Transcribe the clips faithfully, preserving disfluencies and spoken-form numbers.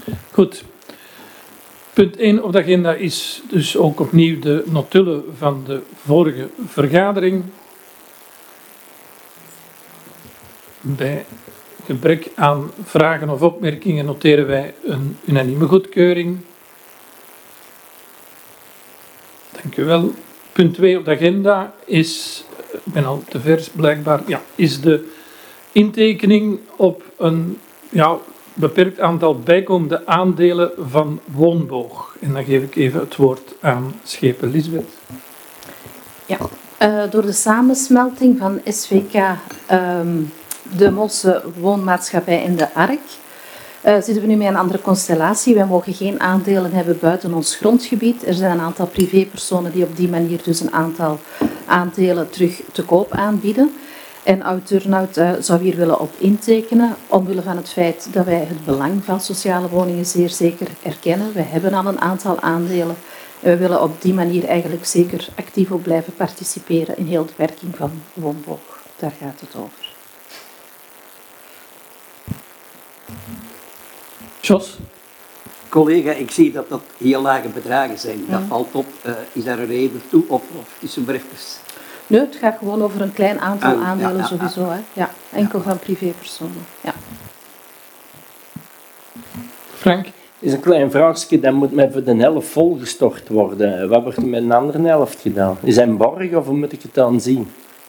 Goed. Punt één op de agenda is dus ook opnieuw de notulen van de vorige vergadering. Bij gebrek aan vragen of opmerkingen noteren wij een unanieme goedkeuring. Dank u wel. Punt twee op de agenda is, ik ben al te vers blijkbaar, ja, is de intekening op een ja, beperkt aantal bijkomende aandelen van Woonboog. En dan geef ik even het woord aan Schepen Lisbeth. Ja, uh, door de samensmelting van S V K, um, de Molse Woonmaatschappij en de ARK, uh, zitten we nu met een andere constellatie. Wij mogen geen aandelen hebben buiten ons grondgebied. Er zijn een aantal privépersonen die op die manier dus een aantal aandelen terug te koop aanbieden. En Oud-Turnhout uh, zou hier willen op intekenen, omwille van het feit dat wij het belang van sociale woningen zeer zeker erkennen. Wij hebben al een aantal aandelen en we willen op die manier eigenlijk zeker actief ook blijven participeren in heel de werking van Woonboog. Daar gaat het over. Jos? Collega, ik zie dat dat heel lage bedragen zijn. Dat ja. valt op. Uh, is daar een reden toe of, of is het maar even? Nee, het gaat gewoon over een klein aantal Ah, aandelen ja, ja, sowieso. ja. Hè. Ja, enkel Ja. van privépersonen. Ja. Frank? Is een klein vraagje, dan moet mij voor de helft volgestort worden. Wat wordt er met een andere helft gedaan? Is hij een borg of hoe moet ik het dan zien?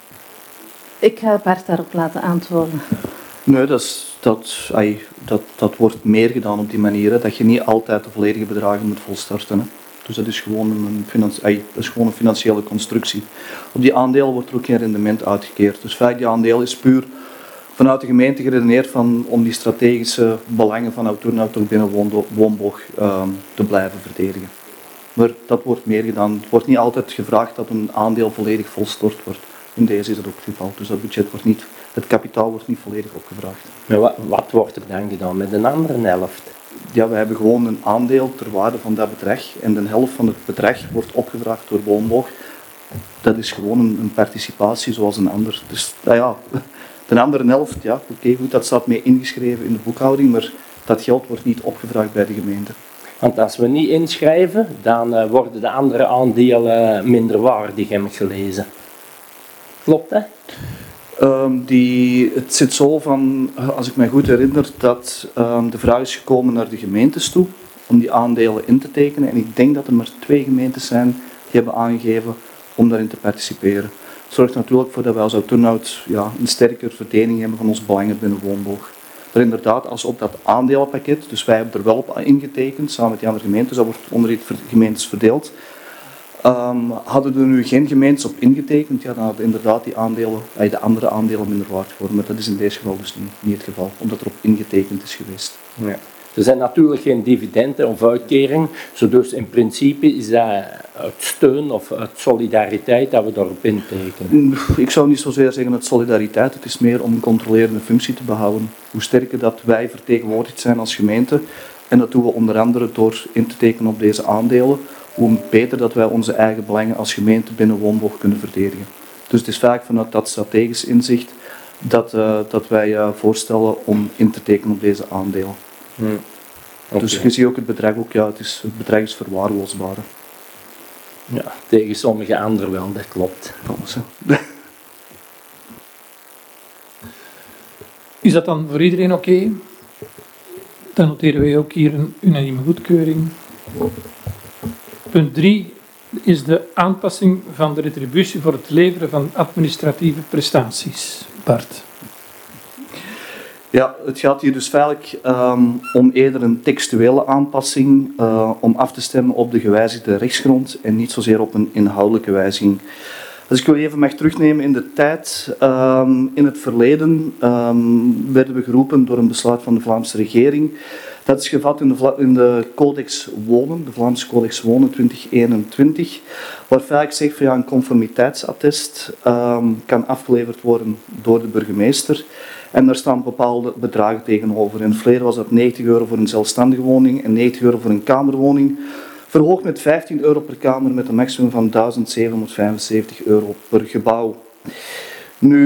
Ik ga Bart daarop laten antwoorden. Nee, dat, is, dat, ay, dat, dat wordt meer gedaan op die manier. Hè, dat je niet altijd de volledige bedragen moet volstarten. Hè. Dus dat is, gewoon een financi- ay, dat is gewoon een financiële constructie. Op die aandelen wordt er ook geen rendement uitgekeerd. Dus vaak die aandeel is puur vanuit de gemeente geredeneerd van, om die strategische belangen van Oud-Turnhout toch binnen Woonbo- Woonboog um, te blijven verdedigen. Maar dat wordt meer gedaan. Het wordt niet altijd gevraagd dat een aandeel volledig volstort wordt. In deze is dat ook het geval. Dus dat budget wordt niet, het kapitaal wordt niet volledig opgevraagd. Maar wat, wat wordt er dan gedaan met een andere helft? Ja, we hebben gewoon een aandeel ter waarde van dat bedrag. En de helft van het bedrag wordt opgevraagd door Woonboog. Dat is gewoon een, een participatie zoals een ander. Dus nou ja, de andere helft, ja, oké, okay, goed, dat staat mee ingeschreven in de boekhouding, maar dat geld wordt niet opgevraagd bij de gemeente. Want als we niet inschrijven, dan uh, worden de andere aandelen minderwaardig, heb ik gelezen. Klopt dat? Um, die, het zit zo van, als ik me goed herinner, dat um, de vraag is gekomen naar de gemeentes toe om die aandelen in te tekenen. En ik denk dat er maar twee gemeentes zijn die hebben aangegeven om daarin te participeren. Het zorgt natuurlijk voor dat wij als Oud-Turnhout ja, een sterker verdeling hebben van onze belangen binnen Woonboog. Maar inderdaad, als op dat aandelenpakket, dus wij hebben er wel op ingetekend, samen met die andere gemeentes, dat wordt onder die gemeentes verdeeld. Um, hadden er nu geen gemeentes op ingetekend, ja, dan hadden inderdaad die aandelen, de andere aandelen minder waard geworden. Maar dat is in deze geval dus niet, niet het geval, omdat er op ingetekend is geweest. Ja. Er zijn natuurlijk geen dividenden of uitkering, dus in principe is dat uit steun of uit solidariteit dat we daarop intekenen. Ik zou niet zozeer zeggen uit solidariteit, het is meer om een controlerende functie te behouden. Hoe sterker dat wij vertegenwoordigd zijn als gemeente, en dat doen we onder andere door in te tekenen op deze aandelen, hoe beter dat wij onze eigen belangen als gemeente binnen Woonboog kunnen verdedigen. Dus het is vaak vanuit dat strategisch inzicht dat, uh, dat wij uh, voorstellen om in te tekenen op deze aandelen. Hmm. Okay. Dus je ziet ook het bedrag, ook, ja, het, is, het bedrag is verwaarloosbaar. Ja, tegen sommige anderen wel, dat klopt. Alles, Is dat dan voor iedereen oké? Okay? Dan noteren wij ook hier een unanieme goedkeuring. Punt drie is de aanpassing van de retributie voor het leveren van administratieve prestaties. Bart. Ja, het gaat hier dus feitelijk um, om eerder een textuele aanpassing uh, om af te stemmen op de gewijzigde rechtsgrond en niet zozeer op een inhoudelijke wijziging. Als ik u even mag terugnemen in de tijd, um, in het verleden um, werden we geroepen door een besluit van de Vlaamse regering. Dat is gevat in de, Vla- in de Codex Wonen, de Vlaamse Codex Wonen twintig eenentwintig, waar feitelijk zegt van ja, een conformiteitsattest um, kan afgeleverd worden door de burgemeester. En daar staan bepaalde bedragen tegenover. In het verleden was dat negentig euro voor een zelfstandige woning en negentig euro voor een kamerwoning. Verhoogd met vijftien euro per kamer met een maximum van duizend zevenhonderdvijfenzeventig euro per gebouw. Nu,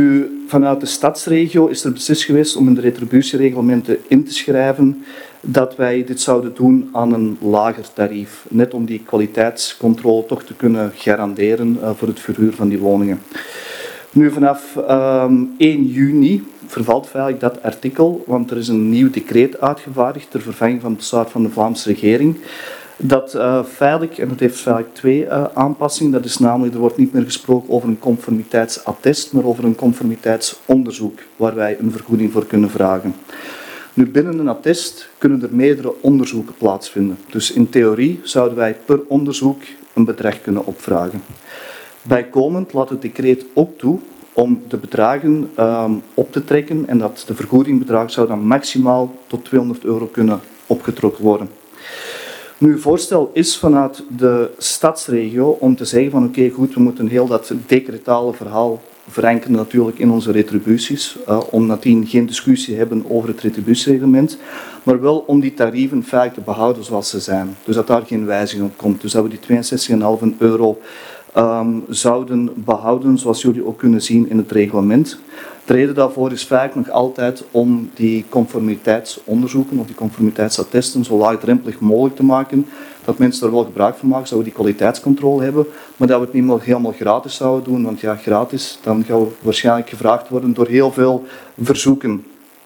vanuit de stadsregio is er beslist geweest om in de retributiereglementen in te schrijven dat wij dit zouden doen aan een lager tarief. Net om die kwaliteitscontrole toch te kunnen garanderen uh, voor het verhuur van die woningen. Nu, vanaf um, één juni vervalt feitelijk dat artikel, want er is een nieuw decreet uitgevaardigd ter vervanging van het besluit van de Vlaamse regering. Dat uh, feitelijk, en dat heeft feitelijk twee uh, aanpassingen, dat is namelijk, er wordt niet meer gesproken over een conformiteitsattest, maar over een conformiteitsonderzoek, waar wij een vergoeding voor kunnen vragen. Nu, binnen een attest kunnen er meerdere onderzoeken plaatsvinden. Dus in theorie zouden wij per onderzoek een bedrag kunnen opvragen. Bijkomend laat het decreet ook toe om de bedragen um, op te trekken en dat de vergoedingbedrag zou dan maximaal tot tweehonderd euro kunnen opgetrokken worden. Nu, het voorstel is vanuit de stadsregio om te zeggen van oké, okay, goed, we moeten heel dat decretale verhaal verankeren natuurlijk in onze retributies, uh, om nadien geen discussie te hebben over het retributiereglement, maar wel om die tarieven feitelijk te behouden zoals ze zijn. Dus dat daar geen wijziging op komt. Dus dat we die tweeënzestig komma vijf euro um, zouden behouden, zoals jullie ook kunnen zien in het reglement. De reden daarvoor is vaak nog altijd om die conformiteitsonderzoeken of die conformiteitsattesten zo laagdrempelig mogelijk te maken, dat mensen er wel gebruik van maken, zouden we die kwaliteitscontrole hebben, maar dat we het niet meer helemaal gratis zouden doen, want ja, gratis, dan gaan we waarschijnlijk gevraagd worden door heel veel verzoeken.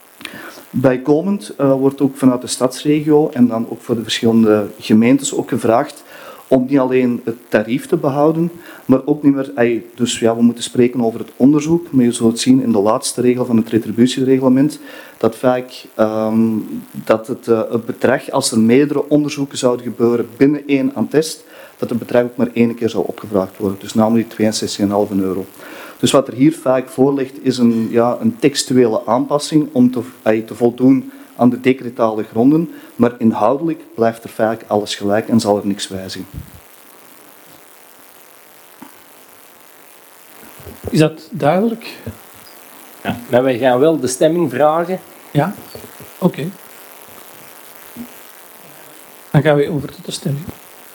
Bijkomend uh, wordt ook vanuit de stadsregio en dan ook voor de verschillende gemeentes ook gevraagd om niet alleen het tarief te behouden, maar ook niet meer, dus ja, we moeten spreken over het onderzoek, maar je zult zien in de laatste regel van het retributiereglement, dat vaak um, dat het, uh, het bedrag, als er meerdere onderzoeken zouden gebeuren binnen één attest, dat het bedrag ook maar één keer zou opgevraagd worden, dus namelijk tweeënzestig komma vijf euro. Dus wat er hier vaak voor ligt, is een, ja, een textuele aanpassing om te, uh, te voldoen aan de decretale gronden, maar inhoudelijk blijft er vaak alles gelijk en zal er niks wijzigen. Is dat duidelijk? Ja, maar wij gaan wel de stemming vragen. Ja? Oké. Okay. Dan gaan we over tot de stemming.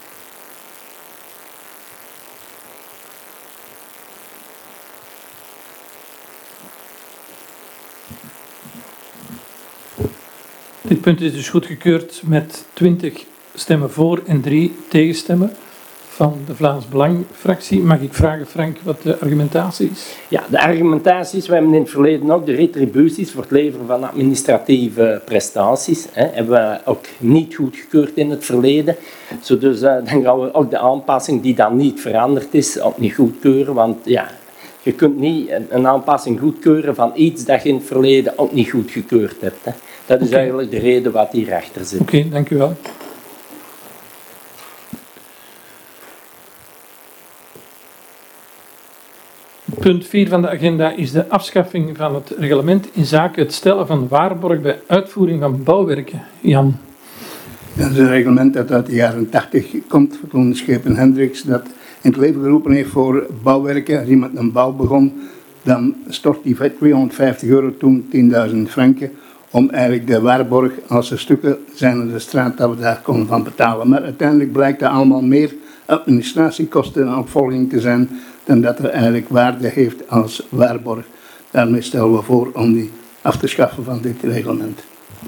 Dit punt is dus goedgekeurd met twintig stemmen voor en drie tegenstemmen van de Vlaams Belang-fractie. Mag ik vragen, Frank, wat de argumentatie is? Ja, de argumentatie is, we hebben in het verleden ook de retributies voor het leveren van administratieve prestaties, hè, hebben we ook niet goedgekeurd in het verleden. Zo dus uh, dan gaan we ook de aanpassing die dan niet veranderd is, ook niet goedkeuren, want ja, je kunt niet een aanpassing goedkeuren van iets dat je in het verleden ook niet goedgekeurd hebt. Hè. Dat is okay. Eigenlijk de reden wat hierachter zit. Oké, okay, dank u wel. Punt vier van de agenda is de afschaffing van het reglement in zaken het stellen van waarborg bij uitvoering van bouwwerken. Jan. Dat is een reglement dat uit de jaren tachtig komt, toen Schepen Hendricks dat in het leven geroepen heeft voor bouwwerken. Als iemand een bouw begon, dan stort hij tweehonderdvijftig euro, toen tienduizend franken, om eigenlijk de waarborg, als er stukken zijn in de straat, dat we daar konden van betalen. Maar uiteindelijk blijkt dat allemaal meer administratiekosten en opvolging te zijn dan dat er eigenlijk waarde heeft als waarborg. Daarmee stellen we voor om die af te schaffen van dit reglement.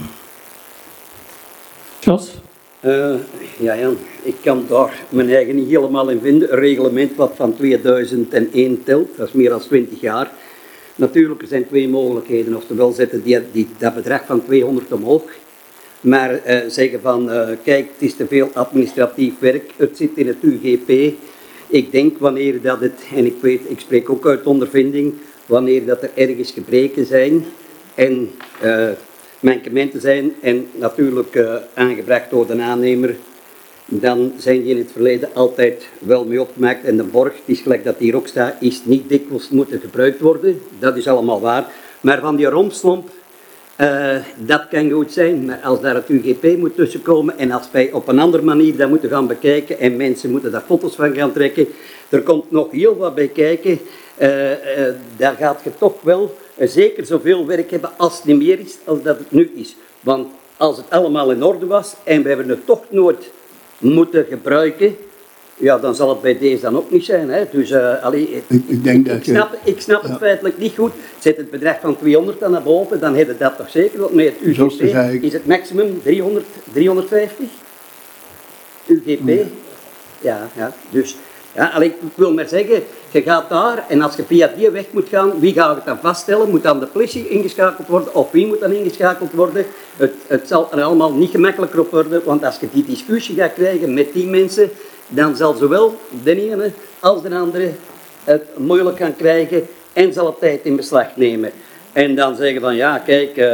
Jos? Uh, ja, Jan, ik kan daar mijn eigen niet helemaal in vinden. Een reglement wat van tweeduizend één telt, dat is meer dan twintig jaar. Natuurlijk, er zijn twee mogelijkheden. Oftewel zetten die, die, dat bedrag van tweehonderd omhoog. Maar uh, zeggen van, uh, kijk, het is te veel administratief werk. Het zit in het U G P. Ik denk wanneer dat het, en ik weet, ik spreek ook uit ondervinding, wanneer dat er ergens gebreken zijn en uh, mankementen zijn en natuurlijk uh, aangebracht door de aannemer, dan zijn die in het verleden altijd wel mee opgemaakt. En de borg, het is gelijk dat hier ook staat, is niet dikwijls moeten gebruikt worden. Dat is allemaal waar. Maar van die rompslomp, uh, dat kan goed zijn. Maar als daar het U G P moet tussenkomen en als wij op een andere manier dat moeten gaan bekijken en mensen moeten daar foto's van gaan trekken, er komt nog heel wat bij kijken. Uh, uh, daar gaat je toch wel uh, zeker zoveel werk hebben als het niet meer is, als dat het nu is. Want als het allemaal in orde was en we hebben het toch nooit moeten gebruiken, Ja, dan zal het bij deze dan ook niet zijn. Hè. Dus uh, allee, Ik, ik denk dat ik snap, ik snap het ja. feitelijk niet goed. Zet het bedrag van tweehonderd dan naar boven, dan heb je dat toch zeker. Want met het U Zoals G te P zeggen. is het maximum driehonderd, driehonderdvijftig. U G P. Ja. Ja, ja. Dus ja, allee, ik wil maar zeggen, je gaat daar en als je via die weg moet gaan, wie gaat het dan vaststellen? Moet dan de politie ingeschakeld worden of wie moet dan ingeschakeld worden? Het, het zal er allemaal niet gemakkelijker op worden, want als je die discussie gaat krijgen met die mensen, dan zal zowel de ene als de andere het moeilijk gaan krijgen en zal het tijd in beslag nemen. En dan zeggen van ja, kijk, uh,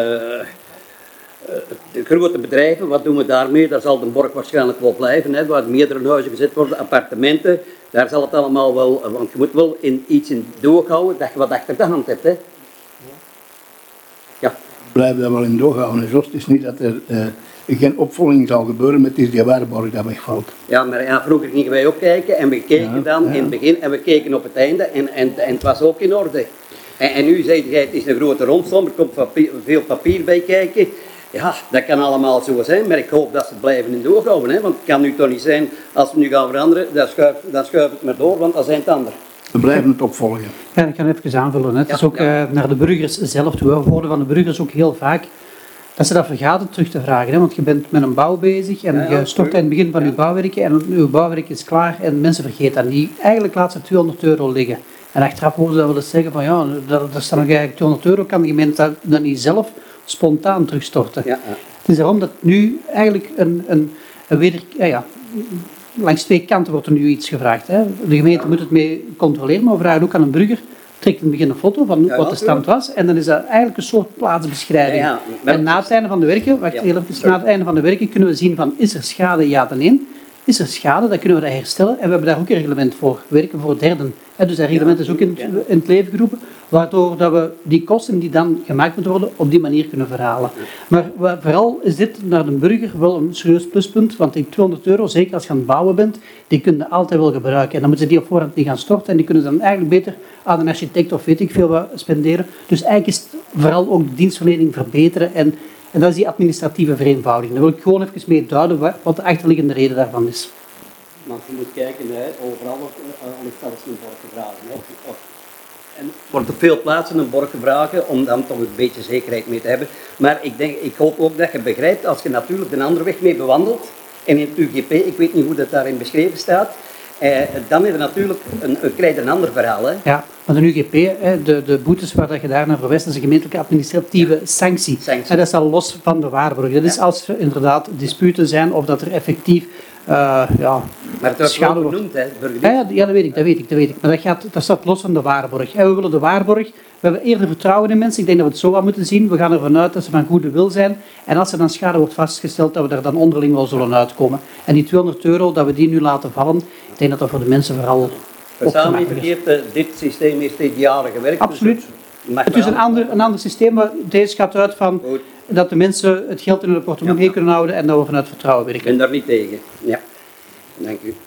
de grote bedrijven, wat doen we daarmee? Daar zal de borg waarschijnlijk wel blijven, hè, waar meerdere huizen gezet worden, appartementen. Daar zal het allemaal wel, want je moet wel in iets in doog houden dat je wat achter de hand hebt. Hè. Ja. Blijven dat wel in doorgaan. En zo het is niet dat er uh, geen opvolging zal gebeuren met die waarborg dat wegvalt. Ja, maar ja, vroeger gingen wij ook kijken en we keken Ja, dan ja. in het begin en we keken op het einde en, en, en het was ook in orde. En, en nu zeg je, het is een grote romslomp, er komt papier, veel papier bij kijken. Ja, dat kan allemaal zo zijn, maar ik hoop dat ze het blijven in doog houden. Hè? Want het kan nu toch niet zijn, als we nu gaan veranderen, dan schuif, dan schuif het maar door, want dat zijn het ander. We blijven het opvolgen. Ja, ik ga even aanvullen. Hè. Het is Ja, ook ja. uh, naar de burgers zelf toe. We horen van de burgers ook heel vaak dat ze dat vergaten terug te vragen. Hè. Want je bent met een bouw bezig en Ja, ja, je stort aan het begin van je bouwwerken en je bouwwerk is klaar en mensen vergeten dat niet. Eigenlijk laat ze tweehonderd euro liggen. En achteraf horen ze dat wel eens zeggen van ja, dat, dat staat nog eigenlijk tweehonderd euro, kan de gemeente dat, dat niet zelf spontaan terugstorten. Ja, ja. Het is daarom dat nu eigenlijk een, een, een weder... Ja, ja, langs twee kanten wordt er nu iets gevraagd. Hè. De gemeente moet het mee controleren, maar we vragen ook aan een burger. Trek in het begin een foto van Ja, wat de stand was. En dan is dat eigenlijk een soort plaatsbeschrijving. Ja, ja, maar- En na het einde van de werken, wacht Ja, heel even, sorry. na het einde van de werken kunnen we zien van is er schade, ja dan nee. Is er schade, dan kunnen we dat herstellen. En we hebben daar ook een reglement voor, werken voor derden. Hè, dus dat reglement is ook in het, in het leven geroepen, waardoor dat we die kosten die dan gemaakt moeten worden, op die manier kunnen verhalen. Maar we- vooral is dit naar de burger wel een serieus pluspunt, want die tweehonderd euro, zeker als je aan het bouwen bent, die kun je altijd wel gebruiken. En dan moeten ze die op voorhand niet gaan storten en die kunnen ze dan eigenlijk beter aan een architect of weet ik veel wat spenderen. Dus eigenlijk is het vooral ook de dienstverlening verbeteren en, en dat is die administratieve vereenvoudiging. Daar wil ik gewoon even mee duiden wa- wat de achterliggende reden daarvan is. Want je moet kijken, hè, overal uh, ligt zelfs een borg gevraagd. Hè. Of- En er wordt op veel plaatsen een borg gevraagd om dan toch een beetje zekerheid mee te hebben. Maar ik, denk, ik hoop ook dat je begrijpt, als je natuurlijk de andere weg mee bewandelt, en in het U G P, ik weet niet hoe dat daarin beschreven staat, eh, dan heb je natuurlijk een, een, krijg je een ander verhaal. Hè. Ja, maar de U G P, hè, de, de boetes waar dat je daarnaar verwijst, dat is een gemeentelijke administratieve sanctie. Sanctie. En dat is al los van de waarborg. Dat is Ja. als er inderdaad disputen zijn of dat er effectief uh, ja, Maar het wordt schade wel wordt. genoemd, hè, burger. Ja, ja, ja, dat weet ik, dat weet ik, dat weet ik. Maar dat, gaat, dat staat los van de waarborg. En we willen de waarborg, we hebben eerder vertrouwen in mensen. Ik denk dat we het zo aan moeten zien. We gaan ervan uit dat ze van goede wil zijn. En als er dan schade wordt vastgesteld, dat we er dan onderling wel zullen uitkomen. En die tweehonderd euro, dat we die nu laten vallen, ik denk dat dat voor de mensen vooral Verstaan niet opgemakkelijk is. verkeerd, eh, dit systeem heeft dit jaren gewerkt. dus Absoluut. het mag Het is wel. een ander, een ander systeem, maar deze gaat uit van Goed. dat de mensen het geld in hun portemonnee Ja. kunnen houden en dat we vanuit vertrouwen Ik werken. ben daar niet tegen. Ja. Dank u.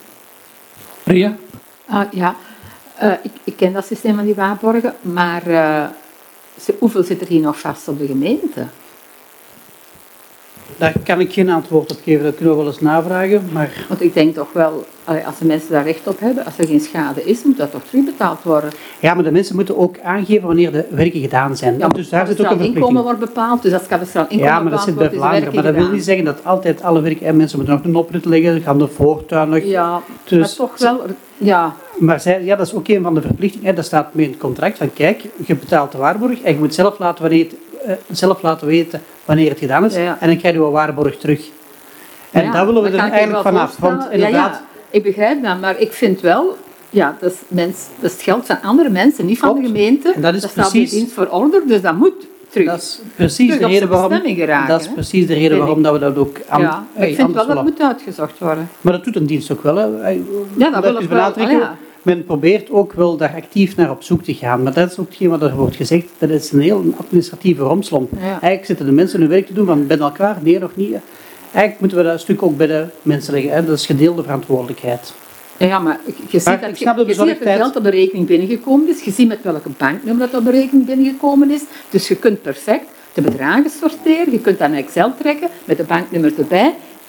Ria? Ah, ja, Eh, ik, ik ken dat systeem van die waarborgen, maar eh, ze- hoeveel zit er hier nog vast op de gemeente? Daar kan ik geen antwoord op geven, dat kunnen we wel eens navragen, maar Want ik denk toch wel, allee, als de mensen daar recht op hebben, als er geen schade is, moet dat toch terugbetaald worden. ja, maar de mensen moeten ook aangeven wanneer de werken gedaan zijn. Ja, dus daar zit ook een inkomen verplichting. wordt bepaald, dus als kadastraal inkomen Ja, maar dat bepaald zit bij wordt, is de Vlaanderen. Maar dat werking wil niet gedaan. zeggen dat altijd alle werken... En mensen moeten nog een oprit leggen, gaan de voortuin nog... Ja, Dus- maar toch wel, ja, Maar zij, ja, dat is ook een van de verplichtingen. Hè. Dat staat mee in het contract van kijk, je betaalt de waarborg en je moet zelf laten, wanneer het, eh, zelf laten weten wanneer het gedaan is. Ja, ja. En dan krijg je een waarborg terug. En ja, daar willen we dat er kan ik me eigenlijk wel vanaf. Want voorstellen. inderdaad, Ja, ja, ik begrijp dat, maar ik vind wel, ja, dat is, mens, dat is het geld van andere mensen, niet van Klopt. de gemeente. En dat is staat precies- in dienst voor order, dus dat moet terug. dat is precies Terug de op reden zijn waarom... bestemming geraken, Dat is hè. precies de reden Vind waarom ik. dat we dat ook aan, ja, maar hey, ik vind anders wel dat willen. moet uitgezocht worden. Maar dat doet een dienst ook wel. Hè. Hey, Ja, dat wil even ik wel. benadrukken. Ah, ja. Men probeert ook wel daar actief naar op zoek te gaan. Maar dat is ook hetgeen wat er wordt gezegd. Dat is een heel administratieve romslomp. Ja. Eigenlijk zitten de mensen hun werk te doen van ben je al klaar? Nee, nog niet. Eigenlijk moeten we dat stuk ook bij de mensen leggen. Hè. Dat is gedeelde verantwoordelijkheid. Ja, ja, maar je ziet Maar dat ik snap de je, je ziet dat er bezorgdheid. geld op de rekening binnengekomen is. Je ziet met welke banknummer dat op de rekening binnengekomen is. Dus je kunt perfect de bedragen sorteren. Je kunt dan een Excel trekken met de banknummers erbij.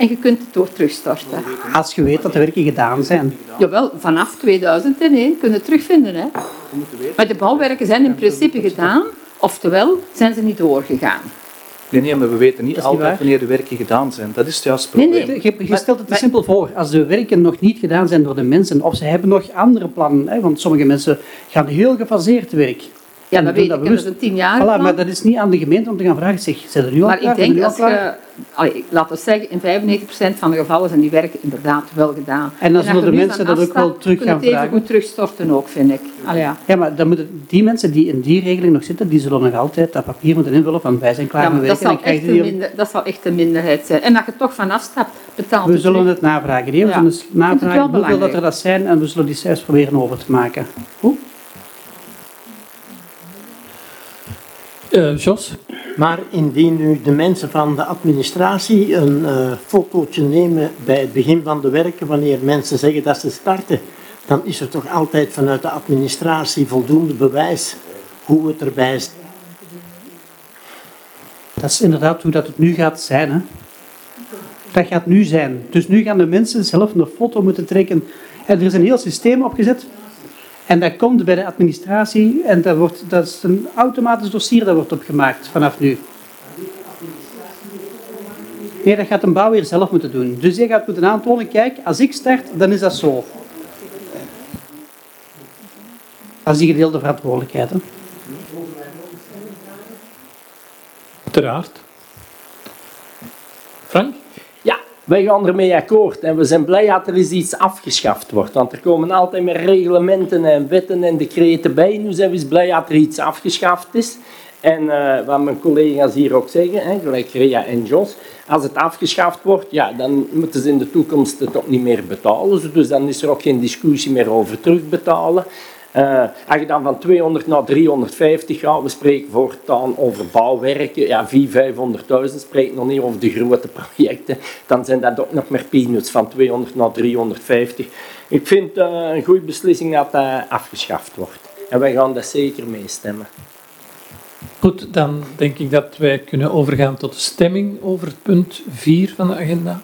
En je kunt het door terugstorten. Als je weet dat de werken gedaan zijn. Jawel, vanaf tweeduizend één kun je het terugvinden. Hè. Maar de bouwwerken zijn in principe gedaan, oftewel zijn ze niet doorgegaan. Nee, nee, maar we weten niet Dat is niet altijd waar. wanneer de werken gedaan zijn. Dat is het juiste Nee, probleem. nee. Je, je stelt het te simpel voor. Als de werken nog niet gedaan zijn door de mensen, of ze hebben nog andere plannen, hè, want sommige mensen gaan heel gefaseerd te werk. Ja, En dat doen weet ik. Dat bewust. is een tien jaar Voilà, plan. maar dat is niet aan de gemeente om te gaan vragen, zeg, zijn er nu al Maar klaar? ik Zijn er denk, nu al als klaar? je, allee, laten we zeggen, in vijfennegentig procent van de gevallen zijn die werken inderdaad wel gedaan. En dan als zullen je de nu mensen van dat ook wel afstapt, terug kun je gaan het even vragen. goed terugstorten ook, vind ik. Allee, ja. Ja, maar dan moeten die mensen die in die regeling nog zitten, die zullen nog altijd dat papier moeten invullen van wij zijn klaar Ja, met maar dat, werken. zal En dan echt krijgen een die- minder, dat zal echt een minderheid zijn. En dat je toch van afstapt, betaalt We het zullen terug. het navragen. hè. We Ja. zullen eens Ik vind het wel navragen hoeveel dat belangrijk. er dat zijn en we zullen die cijfers proberen over te maken. Hoe? Uh, Jos? Maar indien nu de mensen van de administratie een uh, fotootje nemen bij het begin van de werken, wanneer mensen zeggen dat ze starten, dan is er toch altijd vanuit de administratie voldoende bewijs hoe het erbij is. Dat is inderdaad hoe dat het nu gaat zijn. Hè. Dat gaat nu zijn. Dus nu gaan de mensen zelf een foto moeten trekken. En er is een heel systeem opgezet. En dat komt bij de administratie en dat, wordt, dat is een automatisch dossier dat wordt opgemaakt vanaf nu. Nee, dat gaat een bouwer zelf moeten doen. Dus je gaat moeten aantonen, kijk, als ik start, dan is dat zo. Dat is die gedeelde verantwoordelijkheid. Hè. Uiteraard. Frank? Ja, wij gaan ermee akkoord en we zijn blij dat er eens iets afgeschaft wordt. Want er komen altijd meer reglementen en wetten en decreten bij. Nu zijn we eens blij dat er iets afgeschaft is. En uh, wat mijn collega's hier ook zeggen, hè, gelijk Rea en Jos, als het afgeschaft wordt, ja, dan moeten ze in de toekomst het ook niet meer betalen. Dus dan is er ook geen discussie meer over terugbetalen. Uh, als je dan van tweehonderd naar driehonderdvijftig gaat, we spreken voortaan over bouwwerken, ja, vierhonderdduizend, vijfhonderdduizend, spreken nog niet over de grote projecten, dan zijn dat ook nog meer peanuts, van tweehonderd naar driehonderdvijftig. Ik vind uh, een goede beslissing dat dat afgeschaft wordt. En wij gaan daar zeker mee stemmen. Goed, dan denk ik dat wij kunnen overgaan tot de stemming over het punt vier van de agenda.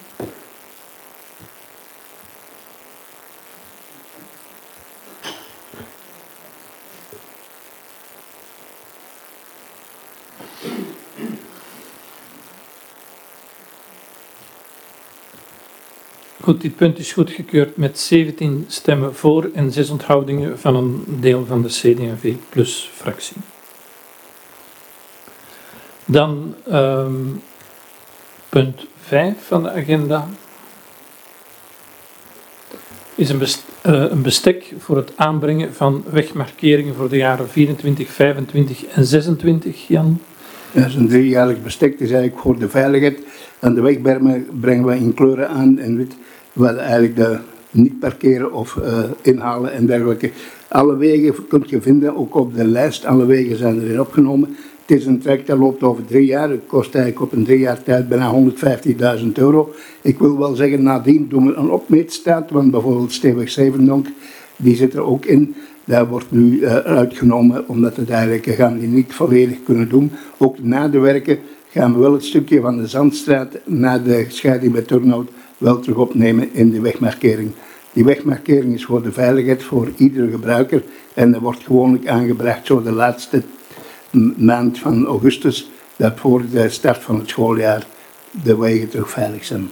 Goed, dit punt is goedgekeurd met zeventien stemmen voor en zes onthoudingen van een deel van de C D en V plus fractie. Dan um, punt vijf van de agenda is een, best, uh, een bestek voor het aanbrengen van wegmarkeringen voor de jaren vierentwintig, vijfentwintig en zesentwintig. Jan? Dat is een driejarig bestek, het is eigenlijk voor de veiligheid. En de wegbermen brengen we in kleuren aan en wit, wel eigenlijk de niet parkeren of uh, inhalen en dergelijke. Alle wegen kun je vinden, ook op de lijst, alle wegen zijn erin opgenomen. Het is een traject dat loopt over drie jaar, het kost eigenlijk op een drie jaar tijd bijna honderdvijftigduizend euro. Ik wil wel zeggen, nadien doen we een opmeetstaat, want bijvoorbeeld Stevig Zevendonk, die zit er ook in. Daar wordt nu uh, uitgenomen, omdat het eigenlijk uh, gaan we die niet volledig kunnen doen. Ook na de werken gaan we wel het stukje van de Zandstraat na de scheiding bij Turnhout wel terug opnemen in de wegmarkering. Die wegmarkering is voor de veiligheid voor iedere gebruiker en dat wordt gewoonlijk aangebracht zo de laatste maand van augustus, dat voor de start van het schooljaar de wegen terug veilig zijn.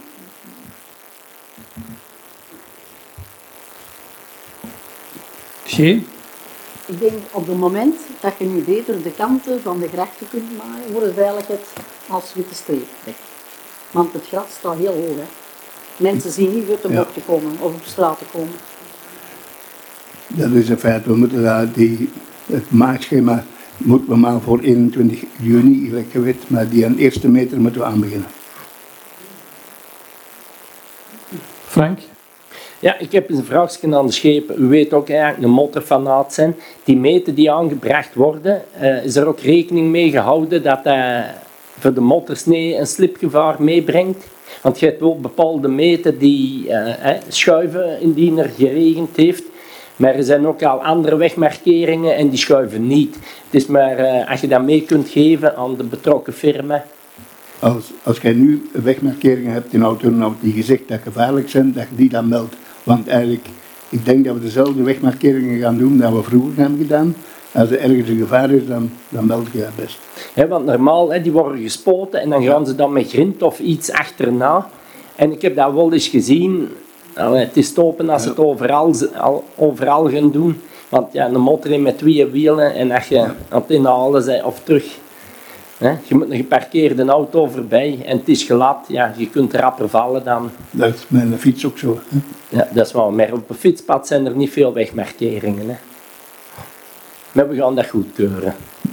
G. Ik denk op het moment dat je nu beter de kanten van de grachten kunt maken voor de veiligheid als witte streep trekt. Want het gras staat heel hoog. Hè. Mensen zien niet uit de bocht te komen of op straat te komen. Dat is een feit. We moeten daar die, het maatschema moeten we maar voor eenentwintig juni, gelijk je weet, maar die aan de eerste meter moeten we aan beginnen. Frank? Ja, ik heb een vraagje aan de schepen. U weet ook eigenlijk een motorfanaat zijn. Die meten die aangebracht worden, uh, is er ook rekening mee gehouden dat uh, voor de motorsnee een slipgevaar meebrengt? Want je hebt wel bepaalde meten die uh, eh, schuiven indien er geregend heeft. Maar er zijn ook al andere wegmarkeringen en die schuiven niet. Het is maar uh, als je dat mee kunt geven aan de betrokken firma. Als, als jij nu wegmarkeringen hebt in auto's die gezegd dat gevaarlijk zijn, dat je die dan meldt. Want eigenlijk, ik denk dat we dezelfde wegmarkeringen gaan doen dat we vroeger hebben gedaan. Als er ergens een gevaar is, dan, dan meld je dat best. He, want normaal, he, die worden gespoten en dan gaan ze dan met grind of iets achterna. En ik heb dat wel eens gezien. Nou, het is topen als ze het overal, al, overal gaan doen. Want ja, een motor met twee wielen en als je aan het inhalen bent of terug. He, je moet een geparkeerde auto voorbij en het is glad. Ja, je kunt rapper vallen dan. Dat is met een fiets ook zo. Hè? Ja, dat is wel. Maar op een fietspad zijn er niet veel wegmarkeringen. Hè. Maar we gaan dat goedkeuren.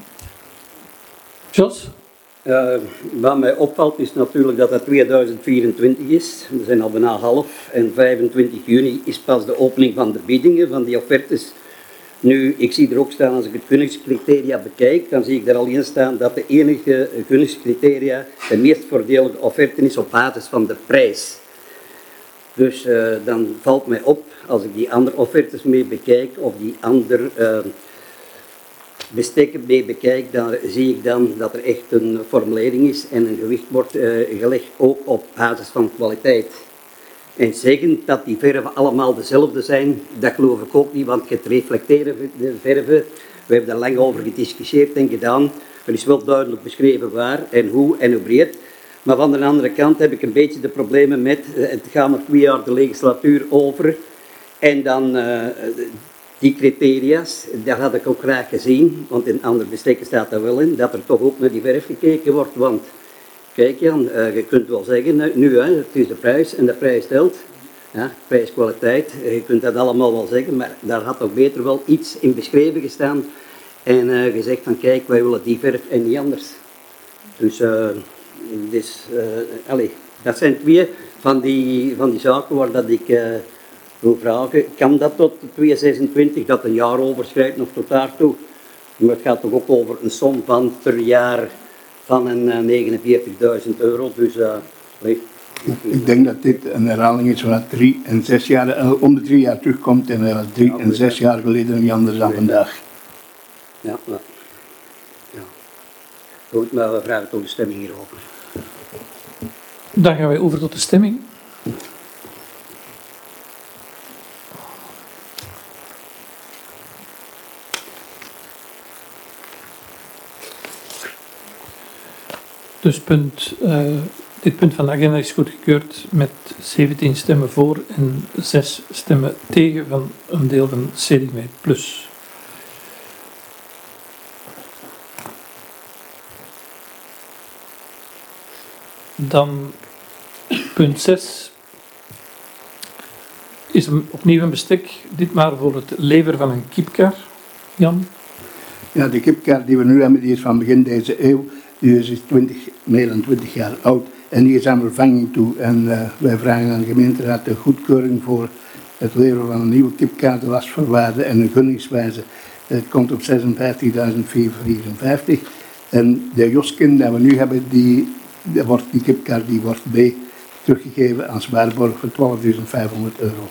Jos? Uh, wat mij opvalt is natuurlijk dat het tweeduizend vierentwintig is. We zijn al bijna half en vijfentwintig juni is pas de opening van de biedingen, van die offertes. Nu, ik zie er ook staan, als ik het gunningscriteria bekijk, dan zie ik daar al in staan dat de enige gunningscriteria de meest voordelige offerte is op basis van de prijs. Dus uh, dan valt mij op, als ik die andere offertes mee bekijk, of die andere uh, bestekken mee bekijk, dan zie ik dan dat er echt een formulering is en een gewicht wordt uh, gelegd ook op basis van kwaliteit. En zeggen dat die verven allemaal dezelfde zijn, dat geloof ik ook niet, want het reflecteren de verven, we hebben daar lang over gediscussieerd en gedaan. Er is wel duidelijk beschreven waar en hoe en hoe breed. Maar van de andere kant heb ik een beetje de problemen met, het gaat nog twee jaar de legislatuur over. En dan uh, die criteria's, daar had ik ook graag gezien, want in andere bestekken staat dat wel in, dat er toch ook naar die verf gekeken wordt. Want kijk Jan, uh, je kunt wel zeggen, nu hè, het is de prijs en de prijs telt. Ja, prijs, kwaliteit, je kunt dat allemaal wel zeggen, maar daar had toch beter wel iets in beschreven gestaan. En uh, gezegd van kijk, wij willen die verf en niet anders. Dus, uh, dus uh, allez, dat zijn twee van die, van die zaken waar dat ik uh, wil vragen. Kan dat tot tweeduizend zesentwintig, dat een jaar overschrijdt nog tot daartoe? Maar het gaat toch ook over een som van per jaar van een uh, negenenveertigduizend euro. Dus, uh, allez, ik denk dat dit een herhaling is van drie en zes jaar, uh, om de drie jaar terugkomt en dat was drie ja, en zes jaar geleden niet anders dan vandaag. Ja, ja. ja. Goed, maar we vragen toch de stemming hierover. Dan gaan wij over tot de stemming. Dus punt, uh, dit punt van de agenda is goedgekeurd met zeventien stemmen voor en zes stemmen tegen van een deel van C D M plus. Dan punt zes is een, opnieuw een bestek, dit maar voor het leveren van een kipkar. Jan? Ja, de kipkar die we nu hebben, die is van begin deze eeuw. Die is twintig, meer dan twintig jaar oud en die is aan vervanging toe. En uh, wij vragen aan de gemeenteraad de goedkeuring voor het leveren van een nieuwe kipkar, de lastvoorwaarden en een gunningswijze. Het komt op zesenvijftigduizend vierhonderdvierenvijftig. En de Joskin die we nu hebben, die, die, wordt, die kipkar die wordt B teruggegeven als waarborg voor twaalfduizend vijfhonderd euro.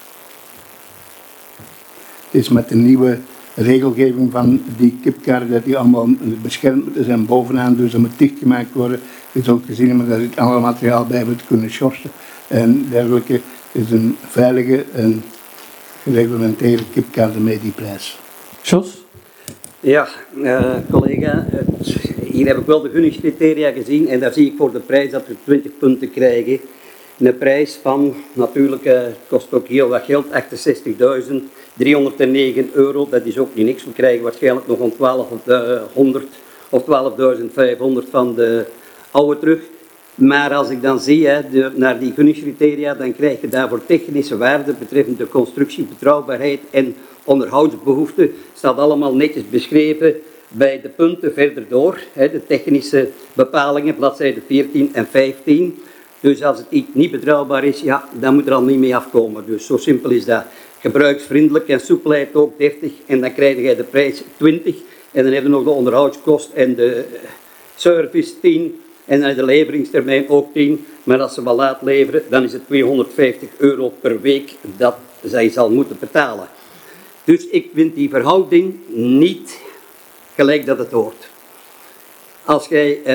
Het is met de nieuwe regelgeving van die kipkar dat die allemaal beschermd moeten zijn bovenaan, dus dat moet dichtgemaakt worden. Je zult gezien hebben, daar zit alle materiaal bij om te kunnen schorsen en dergelijke. Het is een veilige en gereglementeerde kipkar met die prijs. Jos? Ja, uh, collega, het, hier heb ik wel de gunningscriteria gezien en daar zie ik voor de prijs dat we twintig punten krijgen. Een prijs van, natuurlijk, uh, het kost ook heel wat geld, achtenzestigduizend driehonderdnegen euro, dat is ook niet niks. We krijgen waarschijnlijk nog een twaalfhonderd of twaalfduizend vijfhonderd van de oude terug. Maar als ik dan zie hè, de, naar die gunningscriteria, dan krijg je daarvoor technische waarden betreffende constructie, betrouwbaarheid en onderhoudsbehoeften. Staat allemaal netjes beschreven bij de punten verder door. Hè, de technische bepalingen, bladzijden veertien en vijftien. Dus als het iets niet betrouwbaar is, ja, dan moet er al niet mee afkomen. Dus zo simpel is dat. Gebruiksvriendelijk en soepelheid ook dertig en dan krijg je de prijs twintig. En dan heb je nog de onderhoudskost en de service tien. En dan de leveringstermijn ook tien. Maar als ze wel laat leveren, dan is het tweehonderdvijftig euro per week dat zij zal moeten betalen. Dus ik vind die verhouding niet gelijk dat het hoort. Als jij uh,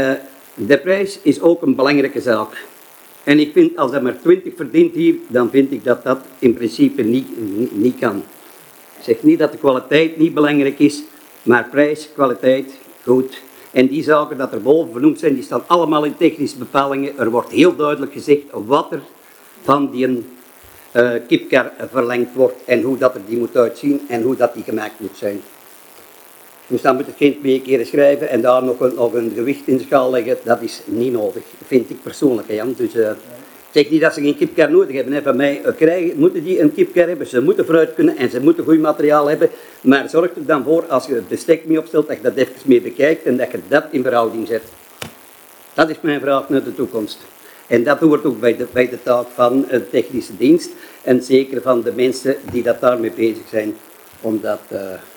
De prijs is ook een belangrijke zaak. En ik vind, als hij maar twintig verdient hier, dan vind ik dat dat in principe niet, niet, niet kan. Ik zeg niet dat de kwaliteit niet belangrijk is, maar prijs, kwaliteit, goed. En die zaken dat er boven vernoemd zijn, die staan allemaal in technische bepalingen. Er wordt heel duidelijk gezegd wat er van die uh, kipkar verlengd wordt en hoe dat er die moet uitzien en hoe dat die gemaakt moet zijn. Dus dan moet het geen twee keer schrijven en daar nog een, nog een gewicht in de schaal leggen. Dat is niet nodig, vind ik persoonlijk. Jan. Dus uh, ik zeg niet dat ze geen kipkar nodig hebben. Hè. Van mij uh, krijgen, moeten die een kipkar hebben. Ze moeten vooruit kunnen en ze moeten goed materiaal hebben. Maar zorg er dan voor, als je het bestek mee opstelt, dat je dat even mee bekijkt en dat je dat in verhouding zet. Dat is mijn vraag naar de toekomst. En dat hoort ook bij de, bij de taak van de technische dienst. En zeker van de mensen die dat daarmee bezig zijn. Om dat... Uh,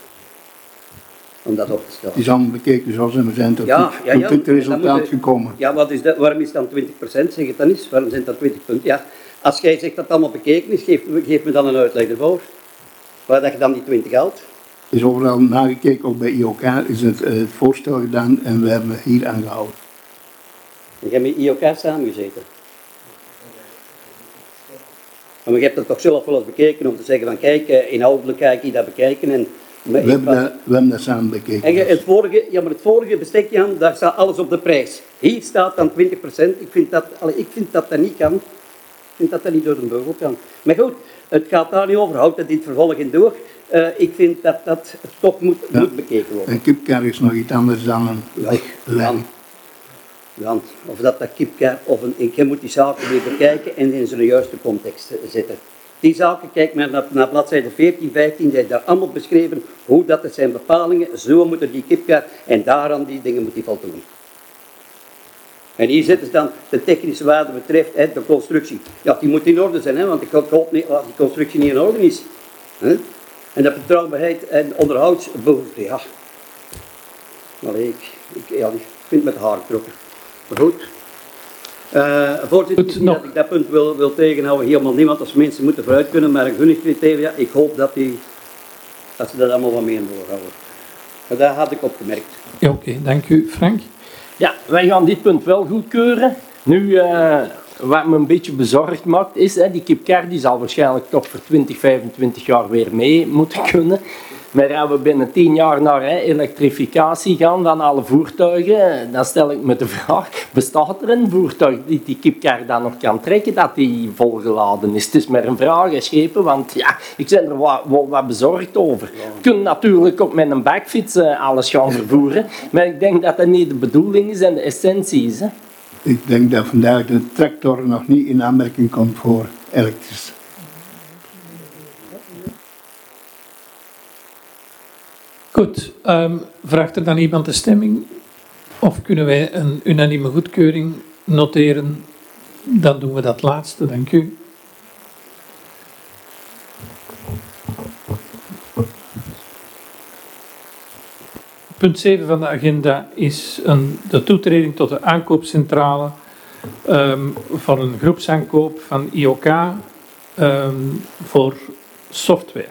om dat op te stellen. Die is allemaal bekeken zoals we zijn tot, ja, ja, ja, tot dit resultaat moet, gekomen. Ja, wat is dat, waarom is dan twintig procent? Zeg het dan eens. Waarom zijn dat twintig punten? Ja, als jij zegt dat het allemaal bekeken is, geef, geef me dan een uitleg ervoor. Waar dat je dan die twintig haalt. Er is overal nagekeken, ook bij I O K is het, uh, het voorstel gedaan en we hebben hier aangehouden. En jij hebt met I O K samengezeten? Maar je hebt het toch zelf wel eens bekeken om te zeggen van kijk, inhoudelijk kijk je dat bekijken en... We hebben, dat, we hebben dat samen bekeken. En het vorige, ja, maar het vorige bestek, Jan, daar staat alles op de prijs. Hier staat dan twintig procent. Ik vind dat, allee, ik vind dat dat niet kan. Ik vind dat dat niet door de beugel kan. Maar goed, het gaat daar niet over. Houd het in het vervolg in door. Uh, ik vind dat dat toch moet, ja. moet bekeken worden. Een kipkar is nog iets anders dan een weglijn. Jan, of dat dat kipkar of een... Je moet die zaken weer bekijken en in zijn juiste context zetten. Die zaken, kijk maar naar, naar bladzijde veertien, vijftien, zijn daar allemaal beschreven hoe dat het zijn bepalingen, zo moet er die kipkar en daaraan die dingen moet die voldoen. En hier zitten ze dan de technische waarde betreft, hè, de constructie. Ja, die moet in orde zijn, hè, want ik hoop niet dat die constructie niet in orde is. Hè. En de betrouwbaarheid en onderhoudsbehoefte, ja. Maar ik, ik, ja, ik vind het met haar getrokken. Maar goed. Uh, voorzitter, Goed, dat ik dat punt wil, wil tegenhouden, helemaal niet, want als mensen moeten vooruit kunnen, maar een gunningscriteria, ik hoop dat, die, dat ze dat allemaal wat meer in doorhouden. Maar dat had ik opgemerkt. Ja, oké, okay, dank u, Frank. Ja, wij gaan dit punt wel goedkeuren. Nu, uh, wat me een beetje bezorgd maakt, is, hè, die kipkar die zal waarschijnlijk toch voor twintig, vijfentwintig jaar weer mee moeten kunnen. Maar als we binnen tien jaar naar hè, elektrificatie gaan van alle voertuigen, dan stel ik me de vraag, bestaat er een voertuig die die kipkar dan nog kan trekken, dat die volgeladen is? Het is maar een vraag, hè, schepen, want ja, ik ben er wat, wat, wat bezorgd over. Je kunt natuurlijk ook met een bakfiets uh, alles gaan vervoeren, maar ik denk dat dat niet de bedoeling is en de essentie is. Hè. Ik denk dat vandaag de tractor nog niet in aanmerking komt voor elektrisch. Goed, um, vraagt er dan iemand de stemming? Of kunnen wij een unanieme goedkeuring noteren? Dan doen we dat laatste, dank u. Punt zeven van de agenda is een, de toetreding tot de aankoopcentrale um, voor een groepsaankoop van I O K um, voor software.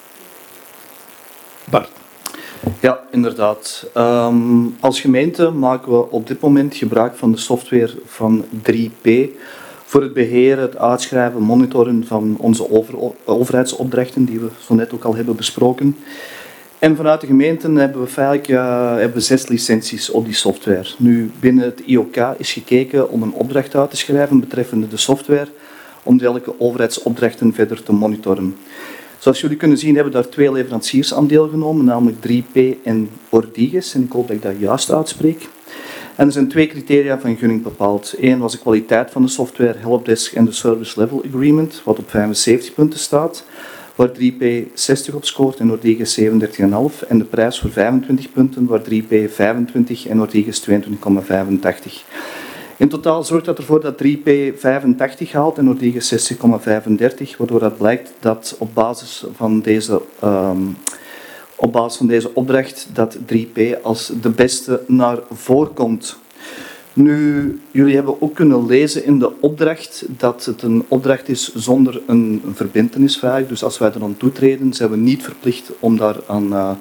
Bart. Ja, inderdaad. Um, als gemeente maken we op dit moment gebruik van de software van drie P voor het beheren, het uitschrijven, monitoren van onze over, overheidsopdrachten die we zo net ook al hebben besproken. En vanuit de gemeente hebben we feitelijk uh, hebben we zes licenties op die software. Nu, binnen het I O K is gekeken om een opdracht uit te schrijven betreffende de software, om welke overheidsopdrachten verder te monitoren. Zoals jullie kunnen zien hebben daar twee leveranciers aan deelgenomen, namelijk drie P en Ordiges, en ik hoop dat ik dat juist uitspreek. En er zijn twee criteria van gunning bepaald. Eén was de kwaliteit van de software, helpdesk en de service level agreement, wat op vijfenzeventig punten staat, waar drie P zestig op scoort en Ordiges zevenendertig komma vijf, en de prijs voor vijfentwintig punten, waar drie P vijfentwintig en Ordiges tweeëntwintig komma vijfentachtig. In totaal zorgt dat ervoor dat drie P vijfentachtig haalt en Ordiges zestig komma vijfendertig, waardoor dat blijkt dat op basis van deze, um, op basis van deze opdracht dat drie P als de beste naar voren komt. Nu, jullie hebben ook kunnen lezen in de opdracht dat het een opdracht is zonder een verbintenisvraag. Dus als wij er aan toetreden, zijn we niet verplicht om daar aan uh,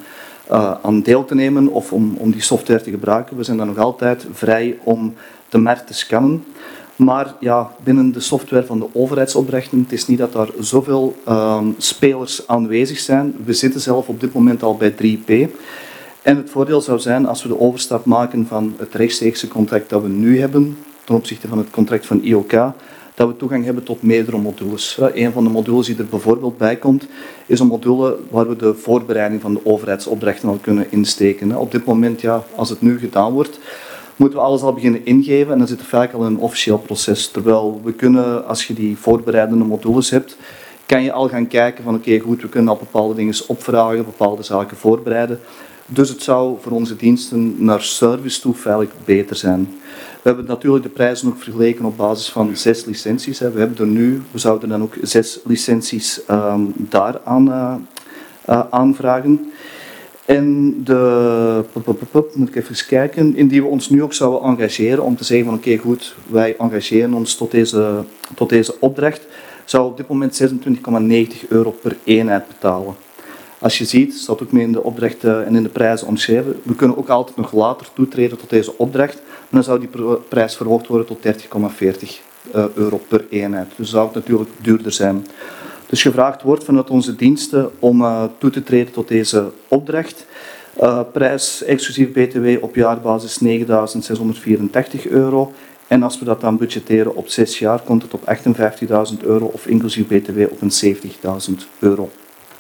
uh, aan deel te nemen of om, om die software te gebruiken. We zijn dan nog altijd vrij om de merk te scannen. Maar ja, binnen de software van de overheidsopdrachten, het is niet dat daar zoveel uh, spelers aanwezig zijn. We zitten zelf op dit moment al bij drie P. En het voordeel zou zijn als we de overstap maken van het rechtstreekse contract dat we nu hebben ten opzichte van het contract van I O K, dat we toegang hebben tot meerdere modules. Een van de modules die er bijvoorbeeld bij komt, is een module waar we de voorbereiding van de overheidsopdrachten al kunnen insteken. Op dit moment, ja, als het nu gedaan wordt, moeten we alles al beginnen ingeven en dan zit er vaak al in een officieel proces. Terwijl we kunnen, als je die voorbereidende modules hebt, kan je al gaan kijken van oké, okay, goed, we kunnen al bepaalde dingen opvragen, bepaalde zaken voorbereiden. Dus het zou voor onze diensten naar service toe veilig beter zijn. We hebben natuurlijk de prijzen ook vergeleken op basis van zes licenties. We hebben er nu, we zouden dan ook zes licenties um, daaraan uh, uh, aanvragen. En de, pup, pup, pup, moet ik even kijken, in die we ons nu ook zouden engageren om te zeggen van oké, okay, goed, wij engageren ons tot deze, tot deze opdracht, zou op dit moment zesentwintig komma negentig euro per eenheid betalen. Als je ziet, staat ook mee in de opdrachten en in de prijzen omschreven, we kunnen ook altijd nog later toetreden tot deze opdracht, maar dan zou die prijs verhoogd worden tot dertig komma veertig euro per eenheid. Dus zou het natuurlijk duurder zijn. Dus gevraagd wordt vanuit onze diensten om uh, toe te treden tot deze opdracht. Uh, prijs exclusief B T W op jaarbasis negenduizend zeshonderdvierentachtig euro. En als we dat dan budgetteren op zes jaar, komt het op achtenvijftigduizend euro of inclusief B T W op een zeventigduizend euro.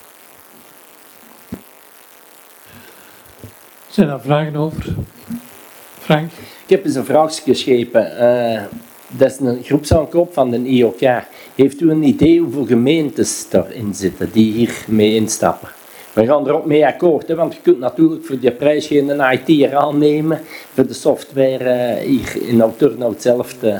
Zijn daar vragen over? Frank? Ik heb eens een vraagje geschepen. Uh, dat is een groepsaankoop van de I O K. Heeft u een idee hoeveel gemeentes daarin zitten die hier mee instappen? We gaan er ook mee akkoord, hè, want je kunt natuurlijk voor die prijs geen I T'er aannemen voor de software uh, hier in Oud-Turnhout zelf te,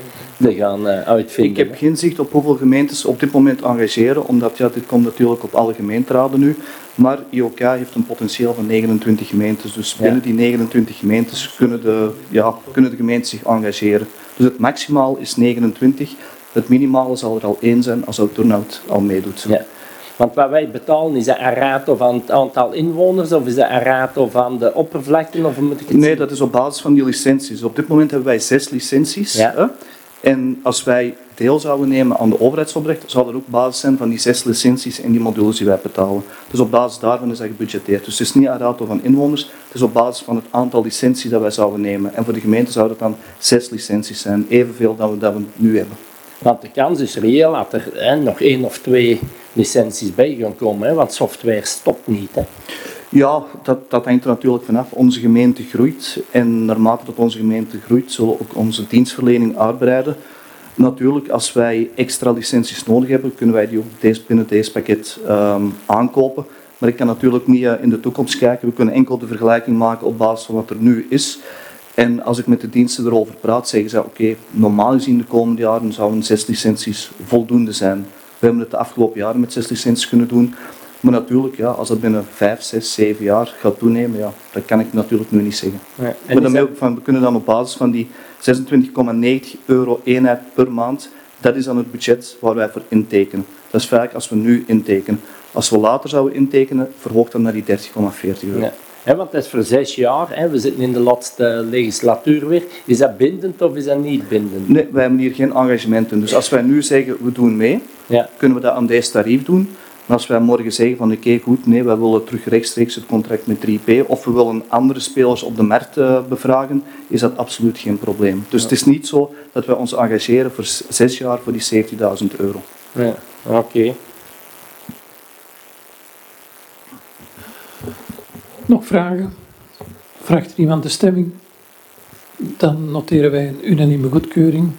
te gaan uh, uitvinden. Ik heb geen zicht op hoeveel gemeentes op dit moment engageren, omdat ja, dit komt natuurlijk op alle gemeenteraden nu. Maar I O K heeft een potentieel van negenentwintig gemeentes, dus binnen ja. die negenentwintig gemeentes kunnen de, ja, kunnen de gemeentes zich engageren. Dus het maximaal is negenentwintig, het minimale zal er al één zijn als Oud-Turnhout al meedoet. Ja. Want wat wij betalen, is dat een rato van het aantal inwoners of is dat een rato van de oppervlakte? Of moet ik het nee, zien? Dat is op basis van die licenties. Op dit moment hebben wij zes licenties. Ja. Hè? En als wij deel zouden nemen aan de overheidsopdracht, zou dat ook basis zijn van die zes licenties en die modules die wij betalen. Dus op basis daarvan is dat gebudgeteerd. Dus het is niet een rato van inwoners, het is op basis van het aantal licenties dat wij zouden nemen. En voor de gemeente zouden het dan zes licenties zijn, evenveel dan we, dat we nu hebben. Want de kans is reëel dat er hè, nog één of twee licenties bij gaan komen, hè, want software stopt niet. Hè. Ja, dat, dat hangt er natuurlijk vanaf. Onze gemeente groeit en naarmate dat onze gemeente groeit, zullen we ook onze dienstverlening uitbreiden. Natuurlijk, als wij extra licenties nodig hebben, kunnen wij die ook deze, binnen deze pakket um, aankopen. Maar ik kan natuurlijk niet uh, in de toekomst kijken. We kunnen enkel de vergelijking maken op basis van wat er nu is. En als ik met de diensten erover praat, zeggen ze, oké, okay, normaal gezien de komende jaren zouden zes licenties voldoende zijn. We hebben het de afgelopen jaren met zes licenties kunnen doen. Maar natuurlijk, ja, als dat binnen vijf, zes, zeven jaar gaat toenemen, ja, dat kan ik natuurlijk nu niet zeggen. Ja, maar dan dat... van, we kunnen dan op basis van die zesentwintig komma negentig euro eenheid per maand, dat is dan het budget waar wij voor intekenen. Dat is vaak als we nu intekenen. Als we later zouden intekenen, verhoogt dat naar die dertig komma veertig euro. Ja. He, want dat is voor zes jaar, he. We zitten in de laatste legislatuur weer. Is dat bindend of is dat niet bindend? Nee, wij hebben hier geen engagementen. Dus als wij nu zeggen, we doen mee, ja. kunnen we dat aan deze tarief doen. Maar als wij morgen zeggen van, oké, okay, goed, nee, wij willen terug rechtstreeks het contract met drie P, of we willen andere spelers op de markt uh, bevragen, is dat absoluut geen probleem. Dus ja. het is niet zo dat wij ons engageren voor zes jaar voor die zeventigduizend euro. Ja, oké. Okay. Nog vragen? Vraagt er iemand de stemming? Dan noteren wij een unanieme goedkeuring.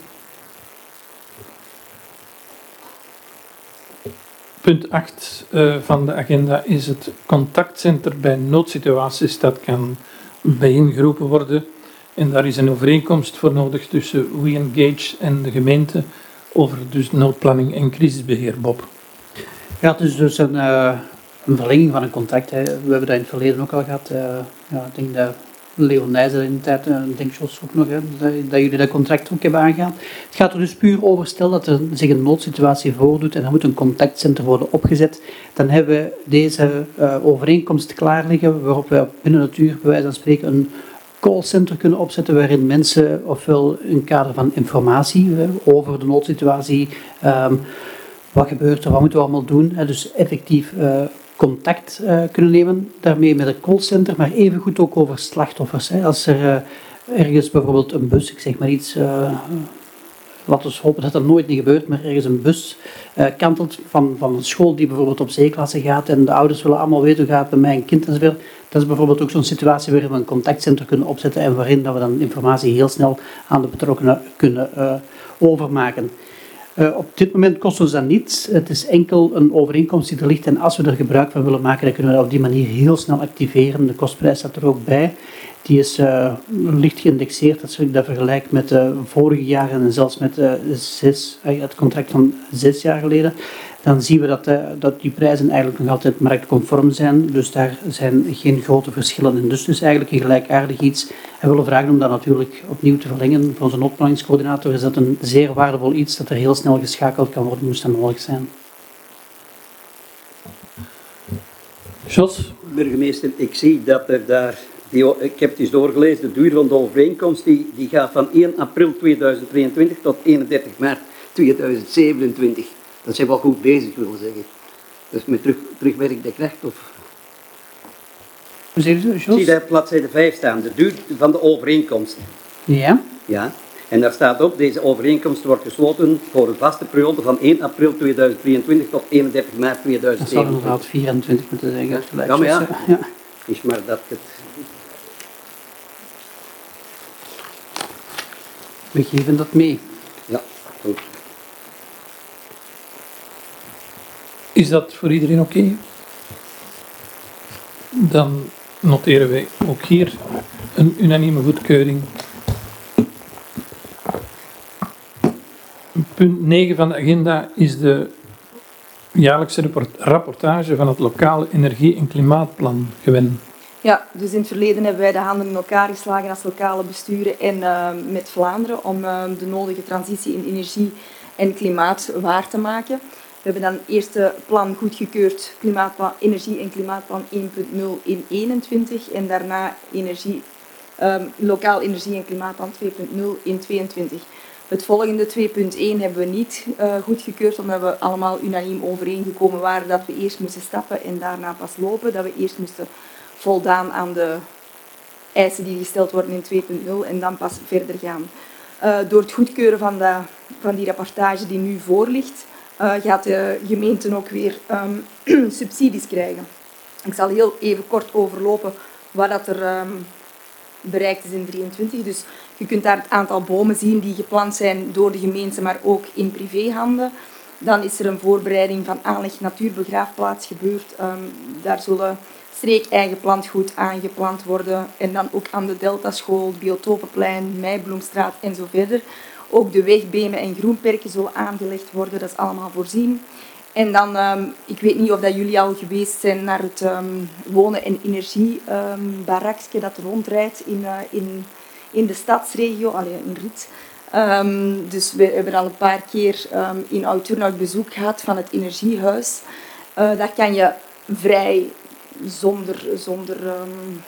Punt acht uh, van de agenda is het contactcenter bij noodsituaties. Dat kan bijeengeroepen worden. En daar is een overeenkomst voor nodig tussen We Engage en de gemeente over dus noodplanning en crisisbeheer. Bob. Ja, het is dus een... Uh... Een verlenging van een contract, hè. We hebben dat in het verleden ook al gehad. Uh, ja, ik denk dat Leon Nijs in de tijd, uh, denk Jos ook nog, hè, dat, dat jullie dat contract ook hebben aangehaald. Het gaat er dus puur over, stel dat er zich een noodsituatie voordoet en er moet een contactcenter worden opgezet, dan hebben we deze uh, overeenkomst klaar liggen, waarop we binnen het uur, bij wijze van spreken, een callcenter kunnen opzetten waarin mensen ofwel in kader van informatie uh, over de noodsituatie, um, wat gebeurt er, wat moeten we allemaal doen, hè, dus effectief uh, contact uh, kunnen nemen, daarmee met een callcenter, maar evengoed ook over slachtoffers. Hè. Als er uh, ergens bijvoorbeeld een bus, ik zeg maar iets, uh, laten we hopen dat dat nooit niet gebeurt, maar ergens een bus uh, kantelt van, van een school die bijvoorbeeld op zeeklasse gaat en de ouders willen allemaal weten hoe gaat het met mijn kind enzovoort. Dat is bijvoorbeeld ook zo'n situatie waarin we een contactcenter kunnen opzetten en waarin dat we dan informatie heel snel aan de betrokkenen kunnen uh, overmaken. Uh, op dit moment kost ons dat niets. Het is enkel een overeenkomst die er ligt en als we er gebruik van willen maken, dan kunnen we dat op die manier heel snel activeren. De kostprijs staat er ook bij. Die is uh, licht geïndexeerd als ik dat vergelijk met de vorige jaren en zelfs met uh, zes, uh, het contract van zes jaar geleden. Dan zien we dat, uh, dat die prijzen eigenlijk nog altijd marktconform zijn. Dus daar zijn geen grote verschillen in. Dus het is eigenlijk een gelijkaardig iets. En we willen vragen om dat natuurlijk opnieuw te verlengen. Voor onze noodplanningscoördinator is dat een zeer waardevol iets dat er heel snel geschakeld kan worden, moest dat nodig zijn. Jos? Burgemeester, ik zie dat er daar, die, ik heb het eens doorgelezen, de duur van de overeenkomst die, die gaat van één april tweeduizend tweeëntwintig tot eenendertig maart tweeduizend zevenentwintig. Dat zijn wel goed bezig, wil zeggen. Dus met terug, terugwerkende kracht of... Hoe zeg je dat, Jos? Zie daar op bladzijde vijf staan, de duur van de overeenkomst. Ja. Ja. En daar staat op, deze overeenkomst wordt gesloten voor een vaste periode van één april tweeduizend drieëntwintig tot eenendertig maart tweeduizend Dat zou zevenentwintig. inderdaad vierentwintig moeten zeggen. Ja, Gelijk, ja, maar ja. ja. Is maar dat het... We geven dat mee. Ja, goed. Is dat voor iedereen oké? Okay? Dan noteren wij ook hier een unanieme goedkeuring. Punt negen van de agenda is de jaarlijkse rapport- rapportage van het lokale energie- en klimaatplan Gewen. Ja, dus in het verleden hebben wij de handen in elkaar geslagen als lokale besturen en uh, met Vlaanderen om uh, de nodige transitie in energie en klimaat waar te maken. We hebben dan het eerste plan goedgekeurd, klimaatplan, energie- en klimaatplan één punt nul in eenentwintig en daarna energie, um, lokaal energie- en klimaatplan twee punt nul in tweeëntwintig. Het volgende twee punt één hebben we niet uh, goedgekeurd, omdat we allemaal unaniem overeengekomen waren dat we eerst moesten stappen en daarna pas lopen, dat we eerst moesten voldaan aan de eisen die gesteld worden in twee punt nul en dan pas verder gaan. Uh, door het goedkeuren van, de, van die rapportage die nu voor ligt, uh, gaat de gemeente ook weer um, subsidies krijgen. Ik zal heel even kort overlopen wat dat er um, bereikt is in drieëntwintig. Dus je kunt daar het aantal bomen zien die geplant zijn door de gemeente, maar ook in privéhanden. Dan is er een voorbereiding van aanleg natuurbegraafplaats gebeurd. Um, daar zullen streek-eigen plantgoed aangeplant worden. En dan ook aan de Deltaschool, Biotopenplein, Meibloemstraat en zo verder. Ook de wegbemen en groenperken zullen aangelegd worden. Dat is allemaal voorzien. En dan, um, ik weet niet of dat jullie al geweest zijn naar het um, wonen- en energie-barakje um, dat rondrijdt in, uh, in, in de stadsregio, allee, in Riet. Um, dus we hebben al een paar keer um, in Oud-Turnhout bezoek gehad van het energiehuis. Uh, daar kan je vrij zonder... zonder um...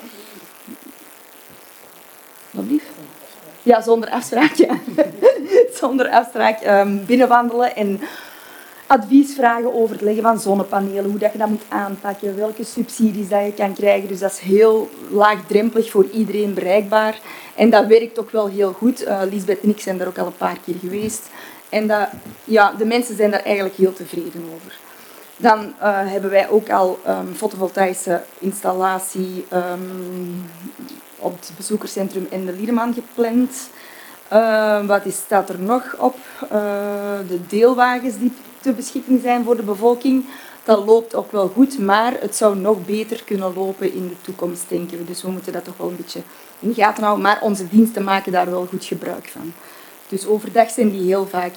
Wat lief? Ja, zonder afspraak, ja. zonder afspraak um, binnenwandelen en advies vragen over het leggen van zonnepanelen, hoe dat je dat moet aanpakken, welke subsidies dat je kan krijgen. Dus dat is heel laagdrempelig voor iedereen bereikbaar. En dat werkt ook wel heel goed. Uh, Lisbeth en ik zijn daar ook al een paar keer geweest. En dat, ja, de mensen zijn daar eigenlijk heel tevreden over. Dan uh, hebben wij ook al um, fotovoltaïsche installatie um, op het bezoekerscentrum en de Liedeman gepland. Uh, wat is, staat er nog op? Uh, de deelwagens die ter beschikking zijn voor de bevolking. Dat loopt ook wel goed, maar het zou nog beter kunnen lopen in de toekomst, denken we. Dus we moeten dat toch wel een beetje in de gaten houden. Maar onze diensten maken daar wel goed gebruik van. Dus overdag zijn die heel vaak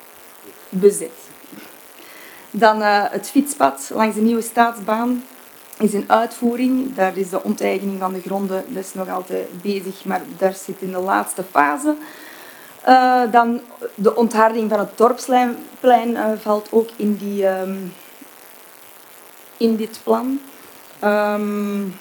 bezet. Dan uh, het fietspad langs de nieuwe staatsbaan. is in uitvoering. Daar is de onteigening van de gronden, dat is nog altijd bezig, maar daar zit in de laatste fase. Uh, dan de ontharding van het dorpsplein uh, valt ook in, die, um, in dit plan. Um,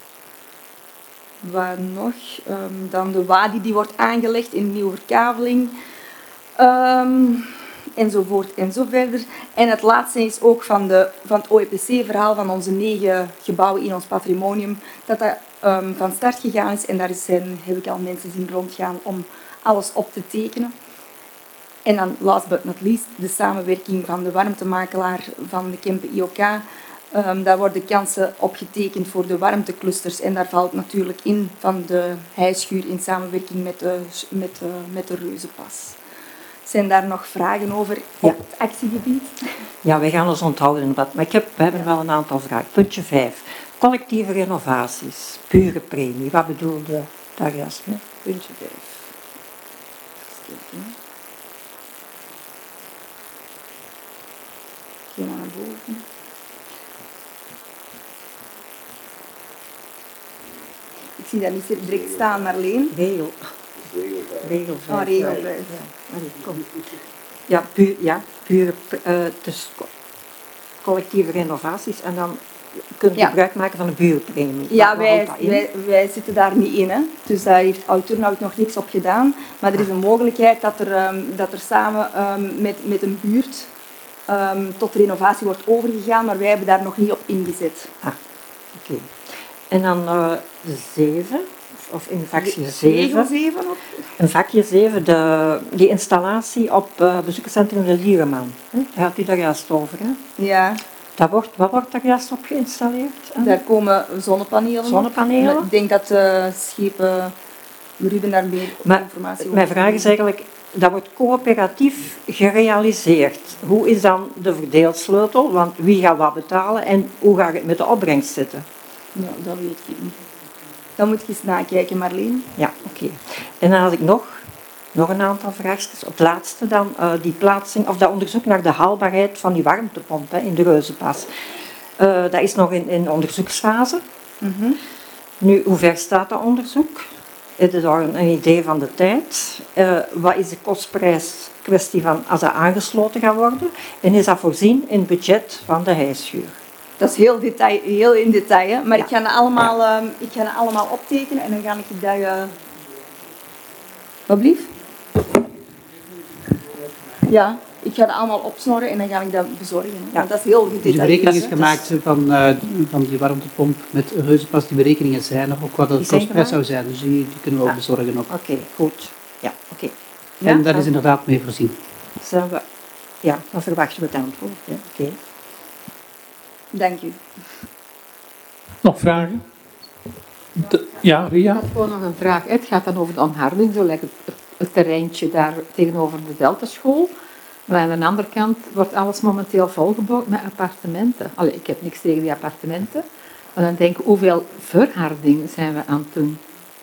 waar nog? Um, dan de wadi die wordt aangelegd in nieuwe verkaveling. Um, enzovoort en zo verder. En het laatste is ook van, de, van het O E P C-verhaal van onze negen gebouwen in ons patrimonium, dat dat um, van start gegaan is. En daar zijn, heb ik al mensen zien rondgaan om alles op te tekenen. En dan, last but not least, de samenwerking van de warmtemakelaar van de Kempen I O K. Um, daar worden kansen opgetekend voor de warmteclusters. En daar valt natuurlijk in van de hijschuur in samenwerking met de, met de, met de Reuzenpas. Zijn daar nog vragen over ja. op het actiegebied? Ja, wij gaan ons onthouden. Maar ik heb, we hebben wel een aantal vragen. Puntje vijf. Collectieve renovaties. Pure premie. Wat bedoelde daar juist mee? Puntje vijf. Ga naar boven. Ik zie dat niet direct staan, Marleen. Regel. Regel vijf. Oh, regel vijf. Ja, allee, kom. Ja, puur, ja, pure, uh, dus collectieve renovaties en dan kun je ja. gebruik maken van een buurtpremie. Ja, wij, wij, wij zitten daar niet in. Hè. Dus daar heeft Oud-Turnhout nog niks op gedaan. Maar er is een mogelijkheid dat er, um, dat er samen um, met, met een buurt um, tot renovatie wordt overgegaan, maar wij hebben daar nog niet op ingezet. Ah, oké. Okay. En dan uh, de zeven, of in vakje zeven. zeven op? Een vakje zeven, de, die installatie op uh, bezoekerscentrum de Liereman. Hè? Daar had u daar juist over, hè? Ja. Dat wordt, wat wordt daar juist op geïnstalleerd? Hè? Daar komen zonnepanelen op. Zonnepanelen? Ik denk dat uh, schepen Ruben daar meer maar, informatie over. Mijn vraag is eigenlijk, dat wordt coöperatief gerealiseerd. Hoe is dan de verdeelsleutel? Want wie gaat wat betalen en hoe gaat het met de opbrengst zitten? Ja, dat weet ik niet. Dan moet je eens nakijken, Marleen. Ja, oké. Okay. En dan had ik nog, nog een aantal vraagjes. Op het laatste dan, uh, die plaatsing, of dat onderzoek naar de haalbaarheid van die warmtepomp hè, in de Reuzenpas. Uh, dat is nog in, in onderzoeksfase. Mm-hmm. Nu, hoe ver staat dat onderzoek? Het is al een, een idee van de tijd. Uh, wat is de kostprijs kwestie van als dat aangesloten gaat worden? En is dat voorzien in het budget van de hijschuur? Dat is heel, detail, heel in detail, hè? Maar ja. ik, ga het allemaal, uh, ik ga het allemaal optekenen en dan ga ik dat... Uh... Wat blieft? Ja, ik ga het allemaal opsnorren en dan ga ik dat bezorgen. Ja. Want dat is heel gedetailleerd. Dus de berekening is gemaakt van, uh, van die warmtepomp met Reuzenpas. Die berekeningen zijn er ook wat de kostprijs zou zijn. Dus die, die kunnen we ook ja. bezorgen. Oké, okay, goed. Ja, oké. Okay. En ja, daar is inderdaad mee voorzien. We, ja, dan verwachten we het antwoord. Ja. Oké. Okay. Dank u. Nog vragen? De, ja, Ria? Ik heb gewoon nog een vraag. Het gaat dan over de ontharding. Zo lijkt het, het terreintje daar tegenover de Deltaschool. Maar aan de andere kant wordt alles momenteel volgebouwd met appartementen. Allee, ik heb niks tegen die appartementen. Maar dan denk ik, hoeveel verharding zijn we aan het doen?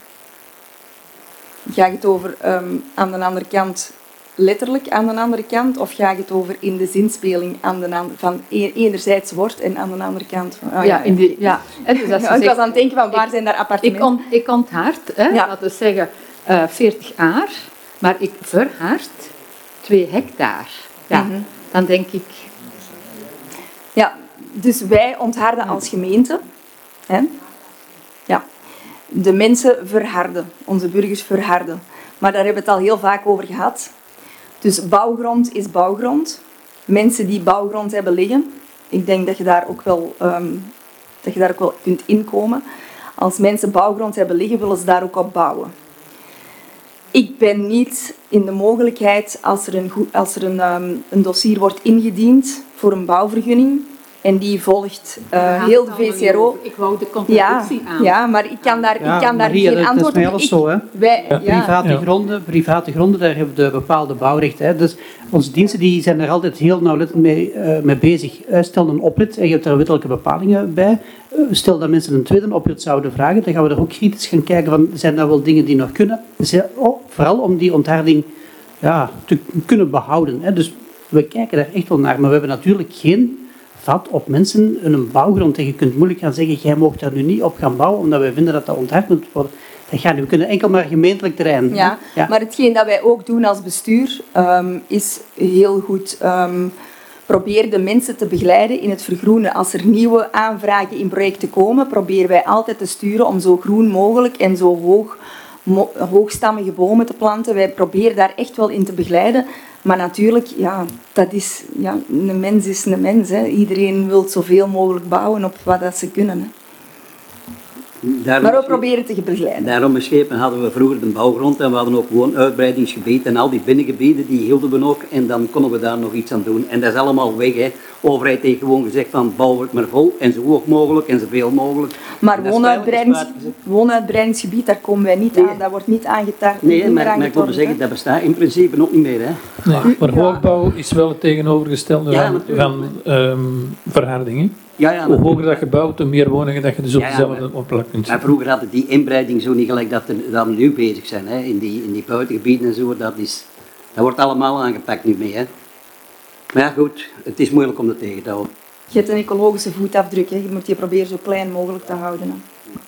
Ga je het over um, aan de andere kant... letterlijk aan de andere kant, of ga je het over in de zinspeling aan de an- van enerzijds wordt en aan de andere kant van... Oh, ja, in de, ja. En dus als je ja, ik zegt, was aan het denken van waar ik, zijn daar appartementen? Ik, on, ik onthard, hè, ja. laten we zeggen uh, veertig aar, maar ik verhard twee hectare. Ja, mm-hmm. Dan denk ik... Ja, dus wij ontharden als gemeente. Hè? Ja. De mensen verharden, onze burgers verharden. Maar daar hebben we het al heel vaak over gehad. Dus bouwgrond is bouwgrond. Mensen die bouwgrond hebben liggen, ik denk dat je daar ook wel, um, dat je daar ook wel kunt inkomen. Als mensen bouwgrond hebben liggen, willen ze daar ook op bouwen. Ik ben niet in de mogelijkheid, als er een, als er een, um, een dossier wordt ingediend voor een bouwvergunning, en die volgt uh, heel de V C R O. Ik wou de contradictie ja, aan. Ja, maar ik kan daar, ja, ik kan daar Maria, geen antwoord op. Dat is mij alles zo, hè. Wij, ja. Private, Ja. gronden, private gronden, daar hebben we bepaalde bouwrechten. Hè. Dus onze diensten die zijn er altijd heel nauwlettend mee, uh, mee bezig. Uh, stel een oprit en je hebt daar wettelijke bepalingen bij. Uh, stel dat mensen een tweede oprit zouden vragen, dan gaan we er ook kritisch gaan kijken van, zijn dat wel dingen die nog kunnen? Dus, oh, vooral om die ontharding ja, te kunnen behouden. Hè. Dus we kijken daar echt wel naar. Maar we hebben natuurlijk geen vat op mensen in een bouwgrond. En je kunt moeilijk gaan zeggen, jij mag daar nu niet op gaan bouwen, omdat wij vinden dat dat onthard moet worden. Dat gaat niet. We kunnen enkel maar gemeentelijk terrein. Ja, ja. Maar hetgeen dat wij ook doen als bestuur, um, is heel goed um, proberen de mensen te begeleiden in het vergroenen. Als er nieuwe aanvragen in projecten komen, proberen wij altijd te sturen om zo groen mogelijk en zo hoog, mo- hoogstammige bomen te planten. Wij proberen daar echt wel in te begeleiden. Maar natuurlijk, ja, dat is, ja, een mens is een mens. Hè. Iedereen wil zoveel mogelijk bouwen op wat dat ze kunnen. Hè. Daarom, maar we proberen te begeleiden. Daarom beschepen hadden we vroeger de bouwgrond en we hadden ook gewoon uitbreidingsgebied en al die binnengebieden die hielden we ook en dan konden we daar nog iets aan doen. En dat is allemaal weg. Hè. De overheid heeft gewoon gezegd van bouw het maar vol en zo hoog mogelijk en zoveel mogelijk. Maar woonuitbreidings, woonuitbreidingsgebied, daar komen wij niet nee. aan, dat wordt niet aangetaard. Nee, niet maar, maar ik wil zeggen, dat bestaat in principe ook niet meer. Hè. Nee, maar hoogbouw is wel het tegenovergestelde ja, van, van um, verhardingen. Ja, ja, hoe hoger dat je bouwt, hoe meer woningen dat je dus op ja, ja, dezelfde oppervlak kunt zetten. Maar vroeger hadden die inbreiding zo niet gelijk dat, er, dat we nu bezig zijn. Hè. In, die, in die buitengebieden en zo, dat, is, dat wordt allemaal aangepakt nu mee. Hè. Maar ja, goed, het is moeilijk om dat tegen te houden. Je hebt een ecologische voetafdruk, hè. Je moet je proberen zo klein mogelijk te houden. Hè.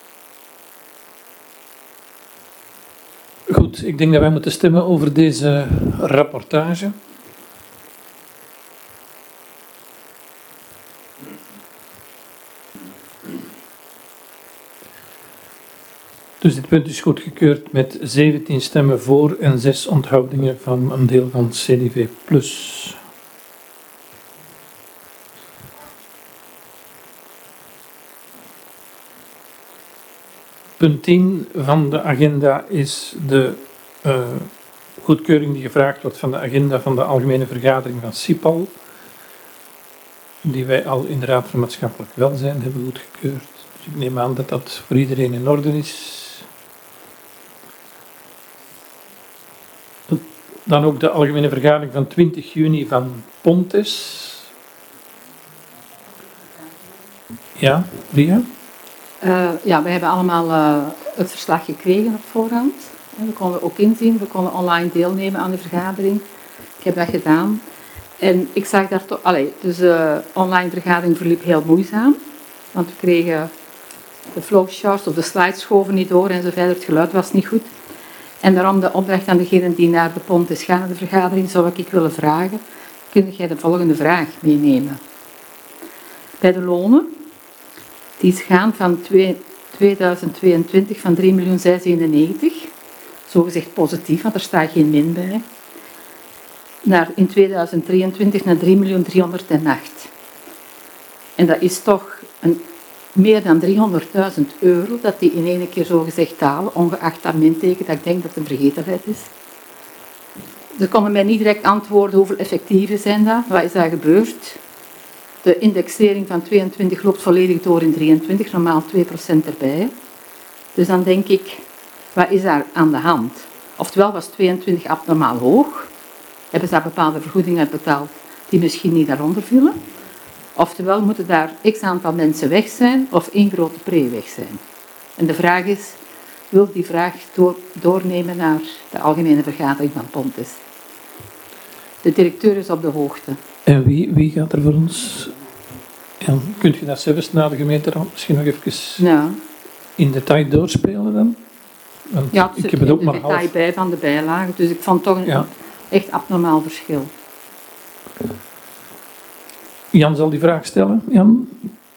Goed, ik denk dat wij moeten stemmen over deze rapportage. Dus dit punt is goedgekeurd met zeventien stemmen voor en zes onthoudingen van een deel van C D V plus. Punt tien van de agenda is de uh, goedkeuring die gevraagd wordt van de agenda van de Algemene Vergadering van CIPAL, die wij al in de Raad voor Maatschappelijk Welzijn hebben goedgekeurd. Dus ik neem aan dat dat voor iedereen in orde is. Dan ook de Algemene Vergadering van twintig juni van Pontes. Ja, Ria? Uh, ja, we hebben allemaal uh, het verslag gekregen op voorhand. We konden ook inzien, we konden online deelnemen aan de vergadering. Ik heb dat gedaan. En ik zag daar toch... Allee, dus de uh, online vergadering verliep heel moeizaam. Want we kregen de flowcharts of de slides schoven niet door en zo verder. Het geluid was niet goed. En daarom de opdracht aan degene die naar de Pontes gaan, naar de vergadering, zou ik willen vragen. Kun jij de volgende vraag meenemen? Bij de lonen, die gaan van tweeduizend tweeëntwintig van drie miljoen zeshonderdeenennegentig, zogezegd positief, want er staat geen min bij, naar in tweeduizend drieëntwintig naar drie miljoen driehonderdacht. En dat is toch een, meer dan driehonderdduizend euro dat die in één keer zogezegd dalen, ongeacht dat minteken, dat ik denk dat het een vergetenheid is. Ze konden mij niet direct antwoorden hoeveel effectieven zijn dat, wat is daar gebeurd. De indexering van tweeëntwintig loopt volledig door in drieëntwintig, normaal twee procent erbij. Dus dan denk ik, wat is daar aan de hand? Oftewel was tweeëntwintig abnormaal hoog, hebben ze daar bepaalde vergoedingen uitbetaald die misschien niet daaronder vielen. Oftewel moeten daar x aantal mensen weg zijn of één grote pre weg zijn. En de vraag is, wil die vraag door, doornemen naar de Algemene Vergadering van Pontes? De directeur is op de hoogte. En wie, wie gaat er voor ons? Ja, kunt je dat zelfs na de gemeenteraad misschien nog even ja. in detail doorspelen dan? Want ja, het ik heb het ook maar half. Er zit bij van de bijlagen, dus ik vond toch een ja. echt abnormaal verschil. Jan zal die vraag stellen. Jan?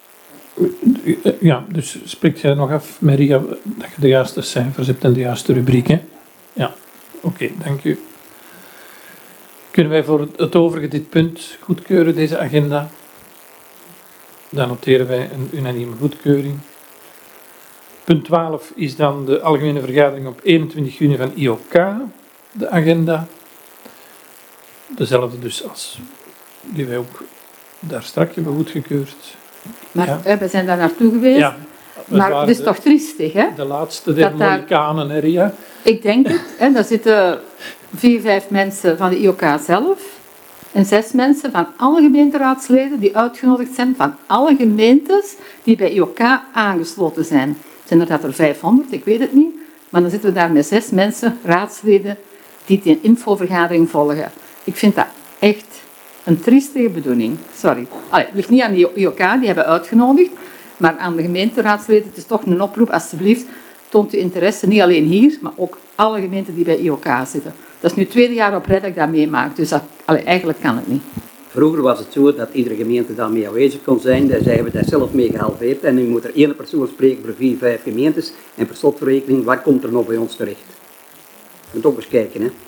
Ja, dus spreekt jij nog af, Maria, dat je de juiste cijfers hebt en de juiste rubriek, hè? Ja, oké, okay, dank u. Kunnen wij voor het overige dit punt goedkeuren, deze agenda? Dan noteren wij een unanieme goedkeuring. Punt twaalf is dan de Algemene Vergadering op eenentwintig juni van I O K, de agenda. Dezelfde dus als die wij ook daar straks hebben goedgekeurd. Maar ja. we zijn daar naartoe geweest. Ja, maar het is de, toch triestig, hè? De laatste der Mohikanen, hè, Ria? Ik denk het. Hè, daar zitten vier, vijf mensen van de I O K zelf. En zes mensen van alle gemeenteraadsleden die uitgenodigd zijn van alle gemeentes die bij I O K aangesloten zijn. Zijn er dat er vijfhonderd? Ik weet het niet. Maar dan zitten we daar met zes mensen, raadsleden, die die infovergadering volgen. Ik vind dat echt een triestige bedoeling. Sorry. Allee, het ligt niet aan de I O K, die hebben uitgenodigd, maar aan de gemeenteraadsleden. Het is toch een oproep, alstublieft, toont uw interesse, niet alleen hier, maar ook alle gemeenten die bij I O K zitten. Dat is nu het tweede jaar op rij dat ik dat meemaak, dus dat, allee, eigenlijk kan het niet. Vroeger was het zo dat iedere gemeente daarmee aanwezig kon zijn. Daar zijn we daar zelf mee gehalveerd. En nu moet er één persoon spreken voor vier, vijf gemeentes. En per slotverrekening, wat komt er nog bij ons terecht? Je moet ook eens kijken, hè.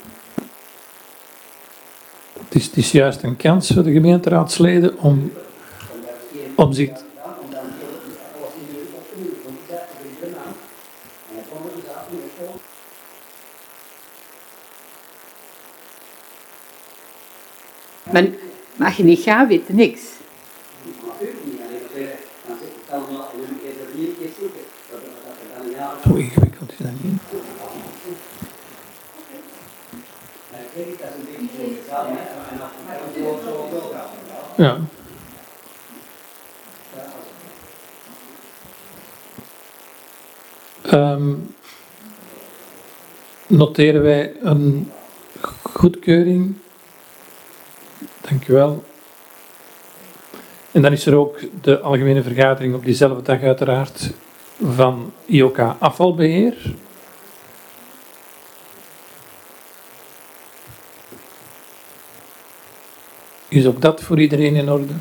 Het is, het is juist een kans voor de gemeenteraadsleden om, om zich... Maar, maar als je niet gaat, weet je niks. Zo ingewikkeld is dat niet. Ja. Um, noteren wij een goedkeuring. Dank u wel. En dan is er ook de algemene vergadering op diezelfde dag uiteraard van I O K afvalbeheer. Is ook dat voor iedereen in orde?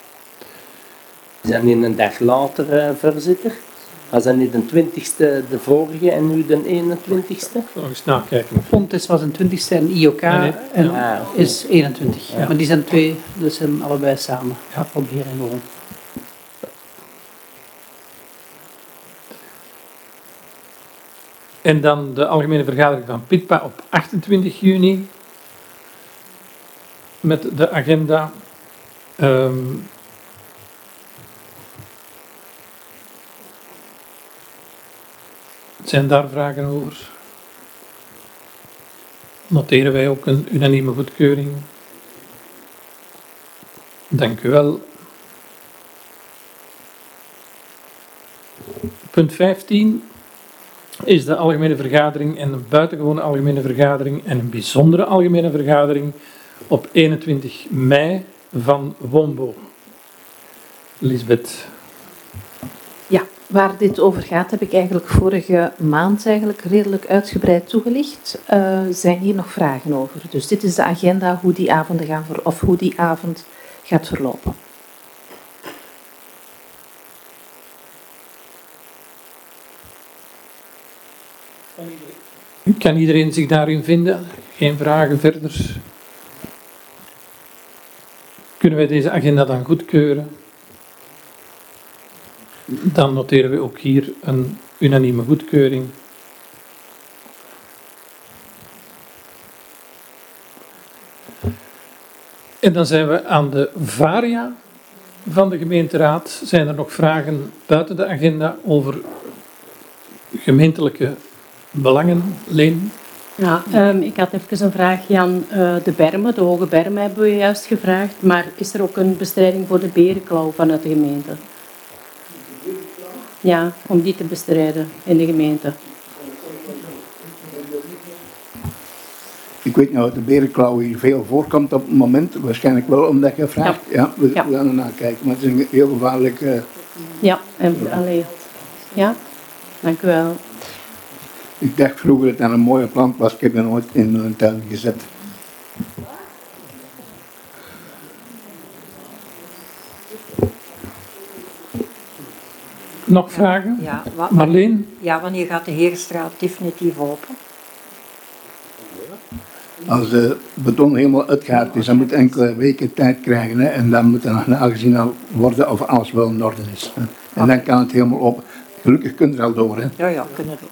We zijn in een dag later, uh, voorzitter. Was dat niet de twintigste de vorige en nu de eenentwintigste? Nog eens nakijken. Fontes was een twintigste en I O K Nee, nee. en Ah, is eenentwintig. Ja. Maar die zijn twee, dus zijn allebei samen. Afvalbeheer en woon. En dan de algemene vergadering van PITPA op achtentwintig juni. Met de agenda. Um, zijn daar vragen over? Noteren wij ook een unanieme goedkeuring? Dank u wel. Punt vijftien is de algemene vergadering en een buitengewone algemene vergadering en een bijzondere algemene vergadering op eenentwintig mei van Woonboom. Lisbeth. Ja, waar dit over gaat heb ik eigenlijk vorige maand eigenlijk redelijk uitgebreid toegelicht. Uh, zijn hier nog vragen over? Dus dit is de agenda, hoe die avonden gaan ver- of hoe die avond gaat verlopen. Kan iedereen zich daarin vinden? Geen vragen verder? Kunnen wij deze agenda dan goedkeuren? Dan noteren we ook hier een unanieme goedkeuring. En dan zijn we aan de varia van de gemeenteraad. Zijn er nog vragen buiten de agenda over gemeentelijke belangen? Leen? Ja, um, ik had even een vraag, Jan. Uh, de bermen, de hoge bermen hebben we juist gevraagd, maar is er ook een bestrijding voor de berenklauw vanuit de gemeente? Ja, om die te bestrijden in de gemeente. Ik weet niet of de berenklauw hier veel voorkomt op het moment. Waarschijnlijk wel omdat je vraagt. Ja, ja we, ja. we gaan ernaar kijken. Maar het is een heel gevaarlijk... Uh... Ja, en, allee. Ja, dank u wel. Ik dacht vroeger dat het een mooie plant was. Ik heb het nooit in een tuin gezet. Nog vragen? Ja, wa- Marleen? Ja, wanneer gaat de Herenstraat definitief open? Als de beton helemaal uitgehaald is, dan moet het enkele weken tijd krijgen. Hè, en dan moet er nog nagezien worden of alles wel in orde is. Hè. En okay. Dan kan het helemaal open. Gelukkig kunt er al door. Hè. Ja, ja, kunnen we.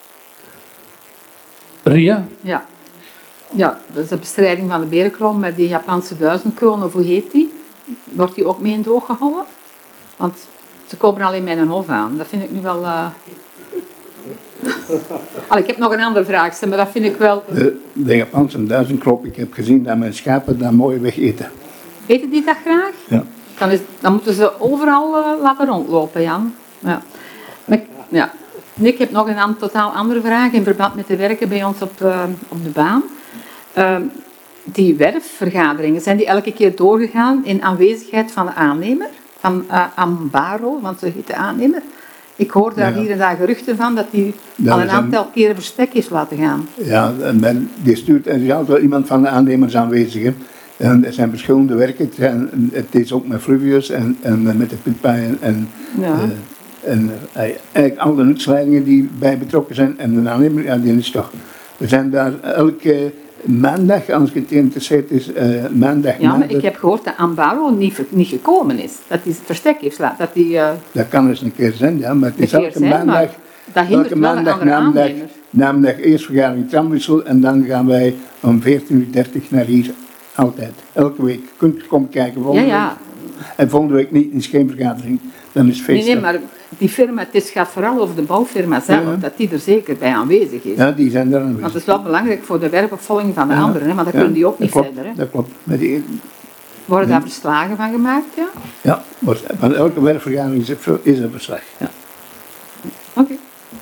Ria? Ja. Ja, dat is de bestrijding van de berenklauw met die Japanse duizendkroon, of hoe heet die? Wordt die ook mee in het oog gehouden? Want ze komen alleen met een hof aan. Dat vind ik nu wel... Uh... Allee, ik heb nog een andere vraag, maar dat vind ik wel... De, de Japanse duizendkrop, ik heb gezien dat mijn schapen dat mooi wegeten. Eten die dat graag? Ja. Dan, is, dan moeten ze overal uh, laten rondlopen, Jan. Ja. Maar, ja. Ik heb nog een aan, totaal andere vraag in verband met de werken bij ons op, uh, op de baan. Uh, die werfvergaderingen, zijn die elke keer doorgegaan in aanwezigheid van de aannemer? Van uh, Ambaro, want ze heet de aannemer. Ik hoor daar Ja. hier en daar geruchten van dat hij Dat al is een een- aantal keren verstek heeft laten gaan. Ja, en men, die stuurt, er is altijd wel iemand van de aannemers aanwezig. Hè. En er zijn verschillende werken. Het, zijn, het is ook met Fluvius en, en met de pitpij en, Ja. eh, en eh, eigenlijk alle nutsleidingen die bij betrokken zijn. En de aannemer, ja, die is toch. We zijn daar elke maandag, als het geïnteresseerd is, eh, maandag. Ja, maar maandag. ik heb gehoord dat Ambaro niet, ver- niet gekomen is. Dat hij het verstek heeft laten. Dat hij, uh, Dat kan eens een keer zijn, ja, maar het is Een keer elke zijn, maandag. maar dat hindert elke wel een maandag andere namiddag, aannemer. namiddag eerst vergadering tramwissel en dan gaan wij om veertien uur dertig naar hier. Altijd. Elke week. Je kunt komen kijken ja, volgende ja. week. En volgende week niet, is geen vergadering. Dan is het Nee, feest. nee, maar die firma, het is- gaat vooral over de bouwfirma zelf, Ja. dat die er zeker bij aanwezig is. Ja, die zijn daar aanwezig. Want het is wel belangrijk voor de werkopvolging van de Ja. anderen, hè, want dan Ja, kunnen die ook dat niet klopt, verder. Hè. Dat klopt. Met die, Worden Nee. daar verslagen van gemaakt? Ja? ja, wordt- van elke werkvergadering is er- is er verslag. Ja. Oké.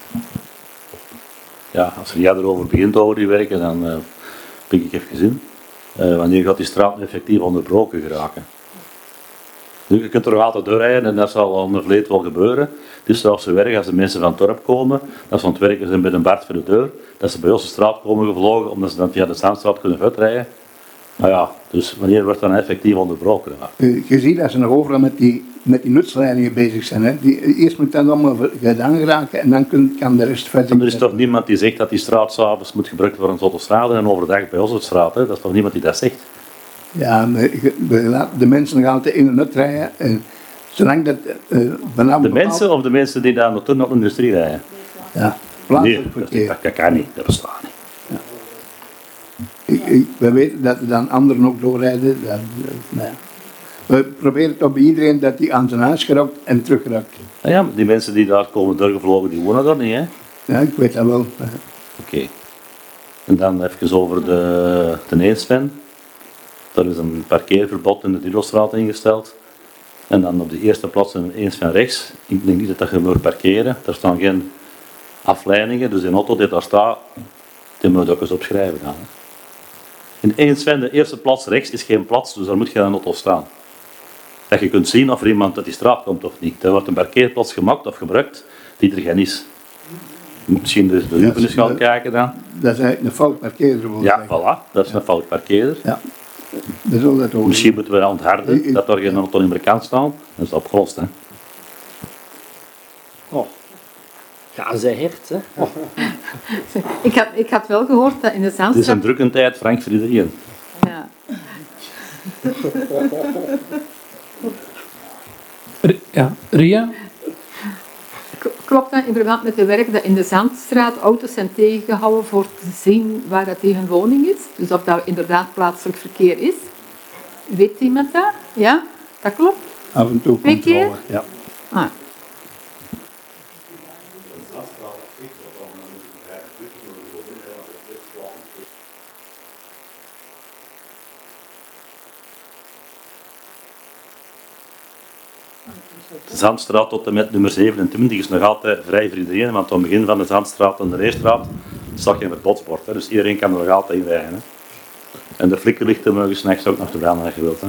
Ja, als jij erover begint over die werken, dan uh, pik ik even in. Uh, wanneer gaat die straat nu effectief onderbroken geraken? Nu, je kunt er nog altijd doorrijden en dat zal al in het verleden wel gebeuren. Het is zelfs zo erg als de mensen van het dorp komen, dat ze aan het werken zijn met een Bart voor de deur, dat ze bij ons de straat komen gevlogen, omdat ze dan via de Zandstraat kunnen uitrijden. Nou ja, dus wanneer wordt dan effectief onderbroken? Je, je ziet dat ze nog overal met die, met die nutsleidingen bezig zijn. Hè. Die, eerst moet dat allemaal gedaan geraken en dan kun, kan de rest verder. En er is toch niemand die zegt dat die straat s'avonds moet gebruikt worden als autostrade en overdag bij ons de straat, hè? Dat is toch niemand die dat zegt? Ja, maar je- we laten de mensen nog altijd in en uit rijden. En zolang dat uh, vanaf De mensen of de mensen die daar naartoe naar de industrie rijden? Ja, Nee, plaatselijk dat, verkeer. dat, dat kan niet, dat bestaat niet. Ik, ik, we weten dat er dan anderen ook doorrijden. Dat, dat, nou ja. We proberen toch bij iedereen dat hij aan zijn huis geraakt en teruggeraakt. Nou ja, maar die mensen die daar komen doorgevlogen, die wonen daar niet, hè? Ja, ik weet dat wel. Oké. En dan even over de, de Eensven. Daar is een parkeerverbod in de Diedelstraat ingesteld. En dan op de eerste plaats een Eensven rechts. Ik denk niet dat dat je moet parkeren. Daar staan geen afleidingen, dus een auto die daar staat, die moet je ook eens opschrijven dan. Hè. In Eensven, de eerste plaats rechts is geen plaats, dus daar moet je een auto staan. Dat je kunt zien of er iemand uit die straat komt of niet. Er wordt een parkeerplaats gemaakt of gebruikt die er geen is. Je moet misschien de, de Ja, Ruben eens gaan dat- kijken dan. Dat is eigenlijk een fout parkeerder. wil ik Ja, zeggen. voilà, dat is een fout parkeerder. Ja. Dat zal dat ook. Misschien moeten we ontharden dat er geen auto in de kant staan. Dat is opgelost, hè. Oh. Ja, ze hert, hè. Oh. Ik, had, ik had wel gehoord dat in de Het is een Zandstraat... drukke tijd, Frank, voor iedereen. Ja. R- Ja, Ria? K- Klopt dat in verband met de werk dat in de Zandstraat auto's zijn tegengehouden voor te zien waar dat die hun woning is? Dus of dat inderdaad plaatselijk verkeer is? Weet iemand dat? Ja, dat klopt. Af en toe Twee controle. keer? Ja. Ah. De Zandstraat tot en met nummer zevenentwintig is nog altijd vrij voor iedereen, want aan het begin van de Zandstraat en de Reestraat staat geen verbodsbord. Hè, dus iedereen kan er nog altijd in rijden. Hè. En de flikkerlichten mogen s'nachts ook nog te branden als je wilt. Hè.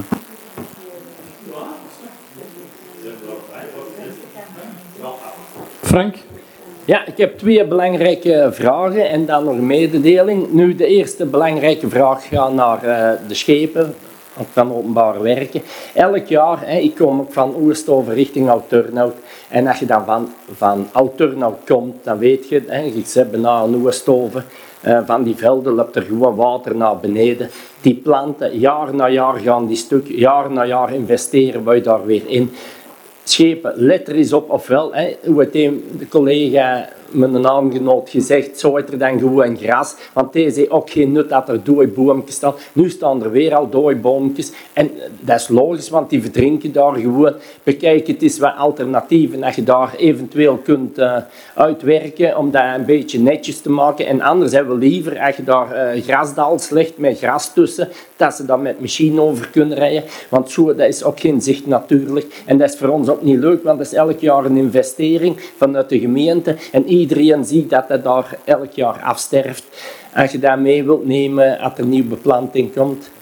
Frank? Ja, ik heb twee belangrijke vragen en dan nog een mededeling. Nu, de eerste belangrijke vraag gaat naar uh, de schepen van openbare werken. Elk jaar, hè, ik kom ook van Oosthoven richting Oud-Turnhout. En als je dan van, van Oud-Turnhout komt, dan weet je, hè, je zit bijna aan Oosthoven. Uh, van die velden loopt er gewoon water naar beneden. Die planten, jaar na jaar gaan die stuk, jaar na jaar investeren we daar weer in. Schepen, let er eens op, ofwel, hè, hoe het een, de collega, mijn naamgenoot, gezegd, zo is er dan gewoon gras, want deze heeft ook geen nut dat er dooiboompjes staan. Nu staan er weer al dooiboompjes en dat is logisch, want die verdrinken daar gewoon. Bekijk, het is wat alternatieven dat je daar eventueel kunt uh, uitwerken om dat een beetje netjes te maken. En anders hebben we liever, als je daar uh, grasdals legt met gras tussen, dat ze dan met machine over kunnen rijden, want zo, dat is ook geen zicht natuurlijk. En dat is voor ons ook niet leuk, want dat is elk jaar een investering vanuit de gemeente. En iedereen ziet dat het daar elk jaar afsterft. Als je dat mee wilt nemen, als er nieuwe beplanting komt.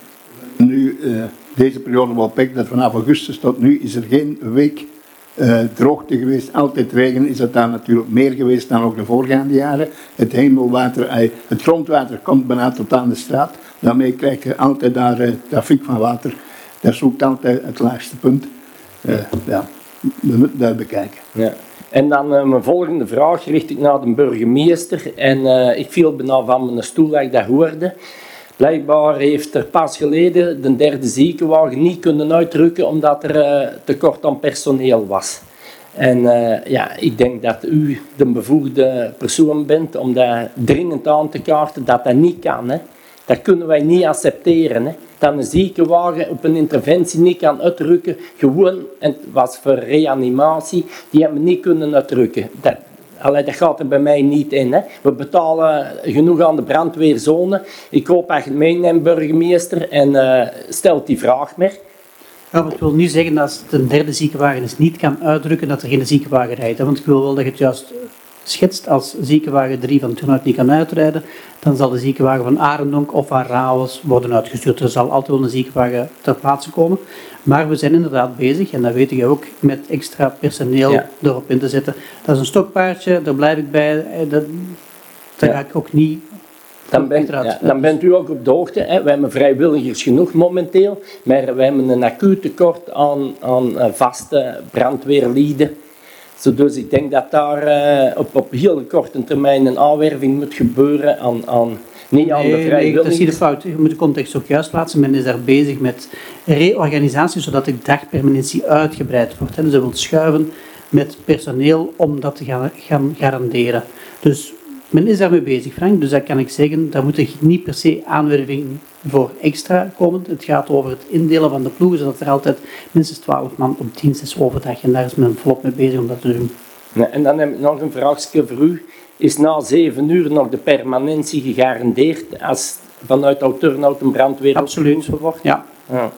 Nu, uh, deze periode wel pek dat vanaf augustus tot nu is er geen week uh, droogte geweest. Altijd regen is het daar natuurlijk meer geweest dan ook de voorgaande jaren. Het hemelwater, uh, het grondwater komt bijna tot aan de straat. Daarmee krijg je altijd daar uh, trafiek van water. Dat zoekt altijd het laagste punt. Uh, ja, we moeten dat bekijken. Ja. En dan uh, mijn volgende vraag richt ik naar de burgemeester. En uh, ik viel bijna van mijn stoel dat ik dat hoorde. Blijkbaar heeft er pas geleden de derde ziekenwagen niet kunnen uitrukken omdat er uh, tekort aan personeel was. En uh, ja, ik denk dat u de bevoegde persoon bent om dat dringend aan te kaarten dat dat niet kan. Hè. Dat kunnen wij niet accepteren. Hè. Dat een ziekenwagen op een interventie niet kan uitrukken. Gewoon, en het was voor reanimatie, die hebben niet kunnen uitrukken. Dat, allee, dat gaat er bij mij niet in. Hè. We betalen genoeg aan de brandweerzone. Ik hoop dat je het meeneemt, burgemeester, en uh, stelt die vraag meer. Ja, maar ik wil niet zeggen dat als de derde ziekenwagen dus niet kan uitdrukken dat er geen ziekenwagen rijdt. Hè. Want ik wil wel dat je het juist schetst als ziekenwagen drie van Turnhout niet kan uitrijden, dan zal de ziekenwagen van Arendonk of van Rauwels worden uitgestuurd. Er zal altijd wel een ziekenwagen ter plaatse komen. Maar we zijn inderdaad bezig, en dat weet je ook, met extra personeel ja. erop in te zetten. Dat is een stokpaardje, daar blijf ik bij. Dat, daar ja. ga ik ook niet... Dan, ben, ja, dan bent u ook op de hoogte. Hè. We hebben vrijwilligers genoeg momenteel, maar we hebben een acuut tekort aan, aan vaste brandweerlieden. So, dus ik denk dat daar uh, op, op heel korte termijn een aanwerving moet gebeuren aan, aan niet nee, aan de vrijwilligers. Nee, dat is niet de fout. Je moet de context ook juist plaatsen. Men is daar bezig met reorganisatie, zodat de dagpermanentie uitgebreid wordt. Hè. Dus dat wil schuiven met personeel om dat te gaan, gaan garanderen. Dus men is daarmee bezig, Frank. Dus dat kan ik zeggen, daar moet er niet per se aanwerving voor extra komen. Het gaat over het indelen van de ploegen, zodat er altijd minstens twaalf man op dienst is overdag. En daar is men volop mee bezig om dat te doen. Ja, en dan heb ik nog een vraagje voor u. Is na zeven uur nog de permanentie gegarandeerd als vanuit Oud-Turnhout een brandweer Absoluut. wordt? Ja. ja.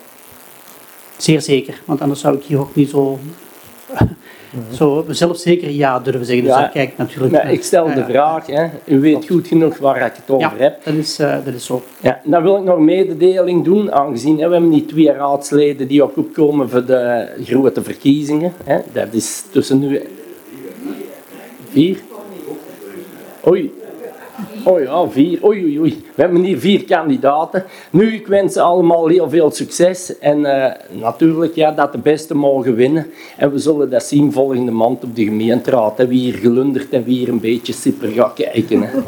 Zeer zeker, want anders zou ik hier ook niet zo... Zo zelfzeker ja durven zeggen, dus ja, daar kijk ik natuurlijk maar naar. Ik stel de ja, vraag, hè. U weet goed genoeg waar ik het over ja, heb. dat is, uh, dat is zo. Ja, dan wil ik nog een mededeling doen, aangezien hè, we hebben die twee raadsleden die ook opkomen voor de grote verkiezingen. Hè. Dat is tussen nu... Vier? Oei. Oh ja, vier. Oei, oei, oei. We hebben hier vier kandidaten. Nu, ik wens ze allemaal heel veel succes. En uh, natuurlijk ja, dat de beste mogen winnen. En we zullen dat zien volgende maand op de gemeenteraad. Hè, wie hier gelundert en wie hier een beetje super gaat kijken. Hè.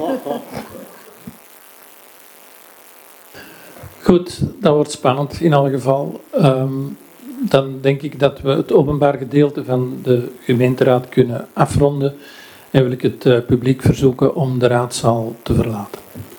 Goed, dat wordt spannend in elk geval. Um, dan denk ik dat we het openbaar gedeelte van de gemeenteraad kunnen afronden. En wil ik het uh, publiek verzoeken om de raadzaal te verlaten.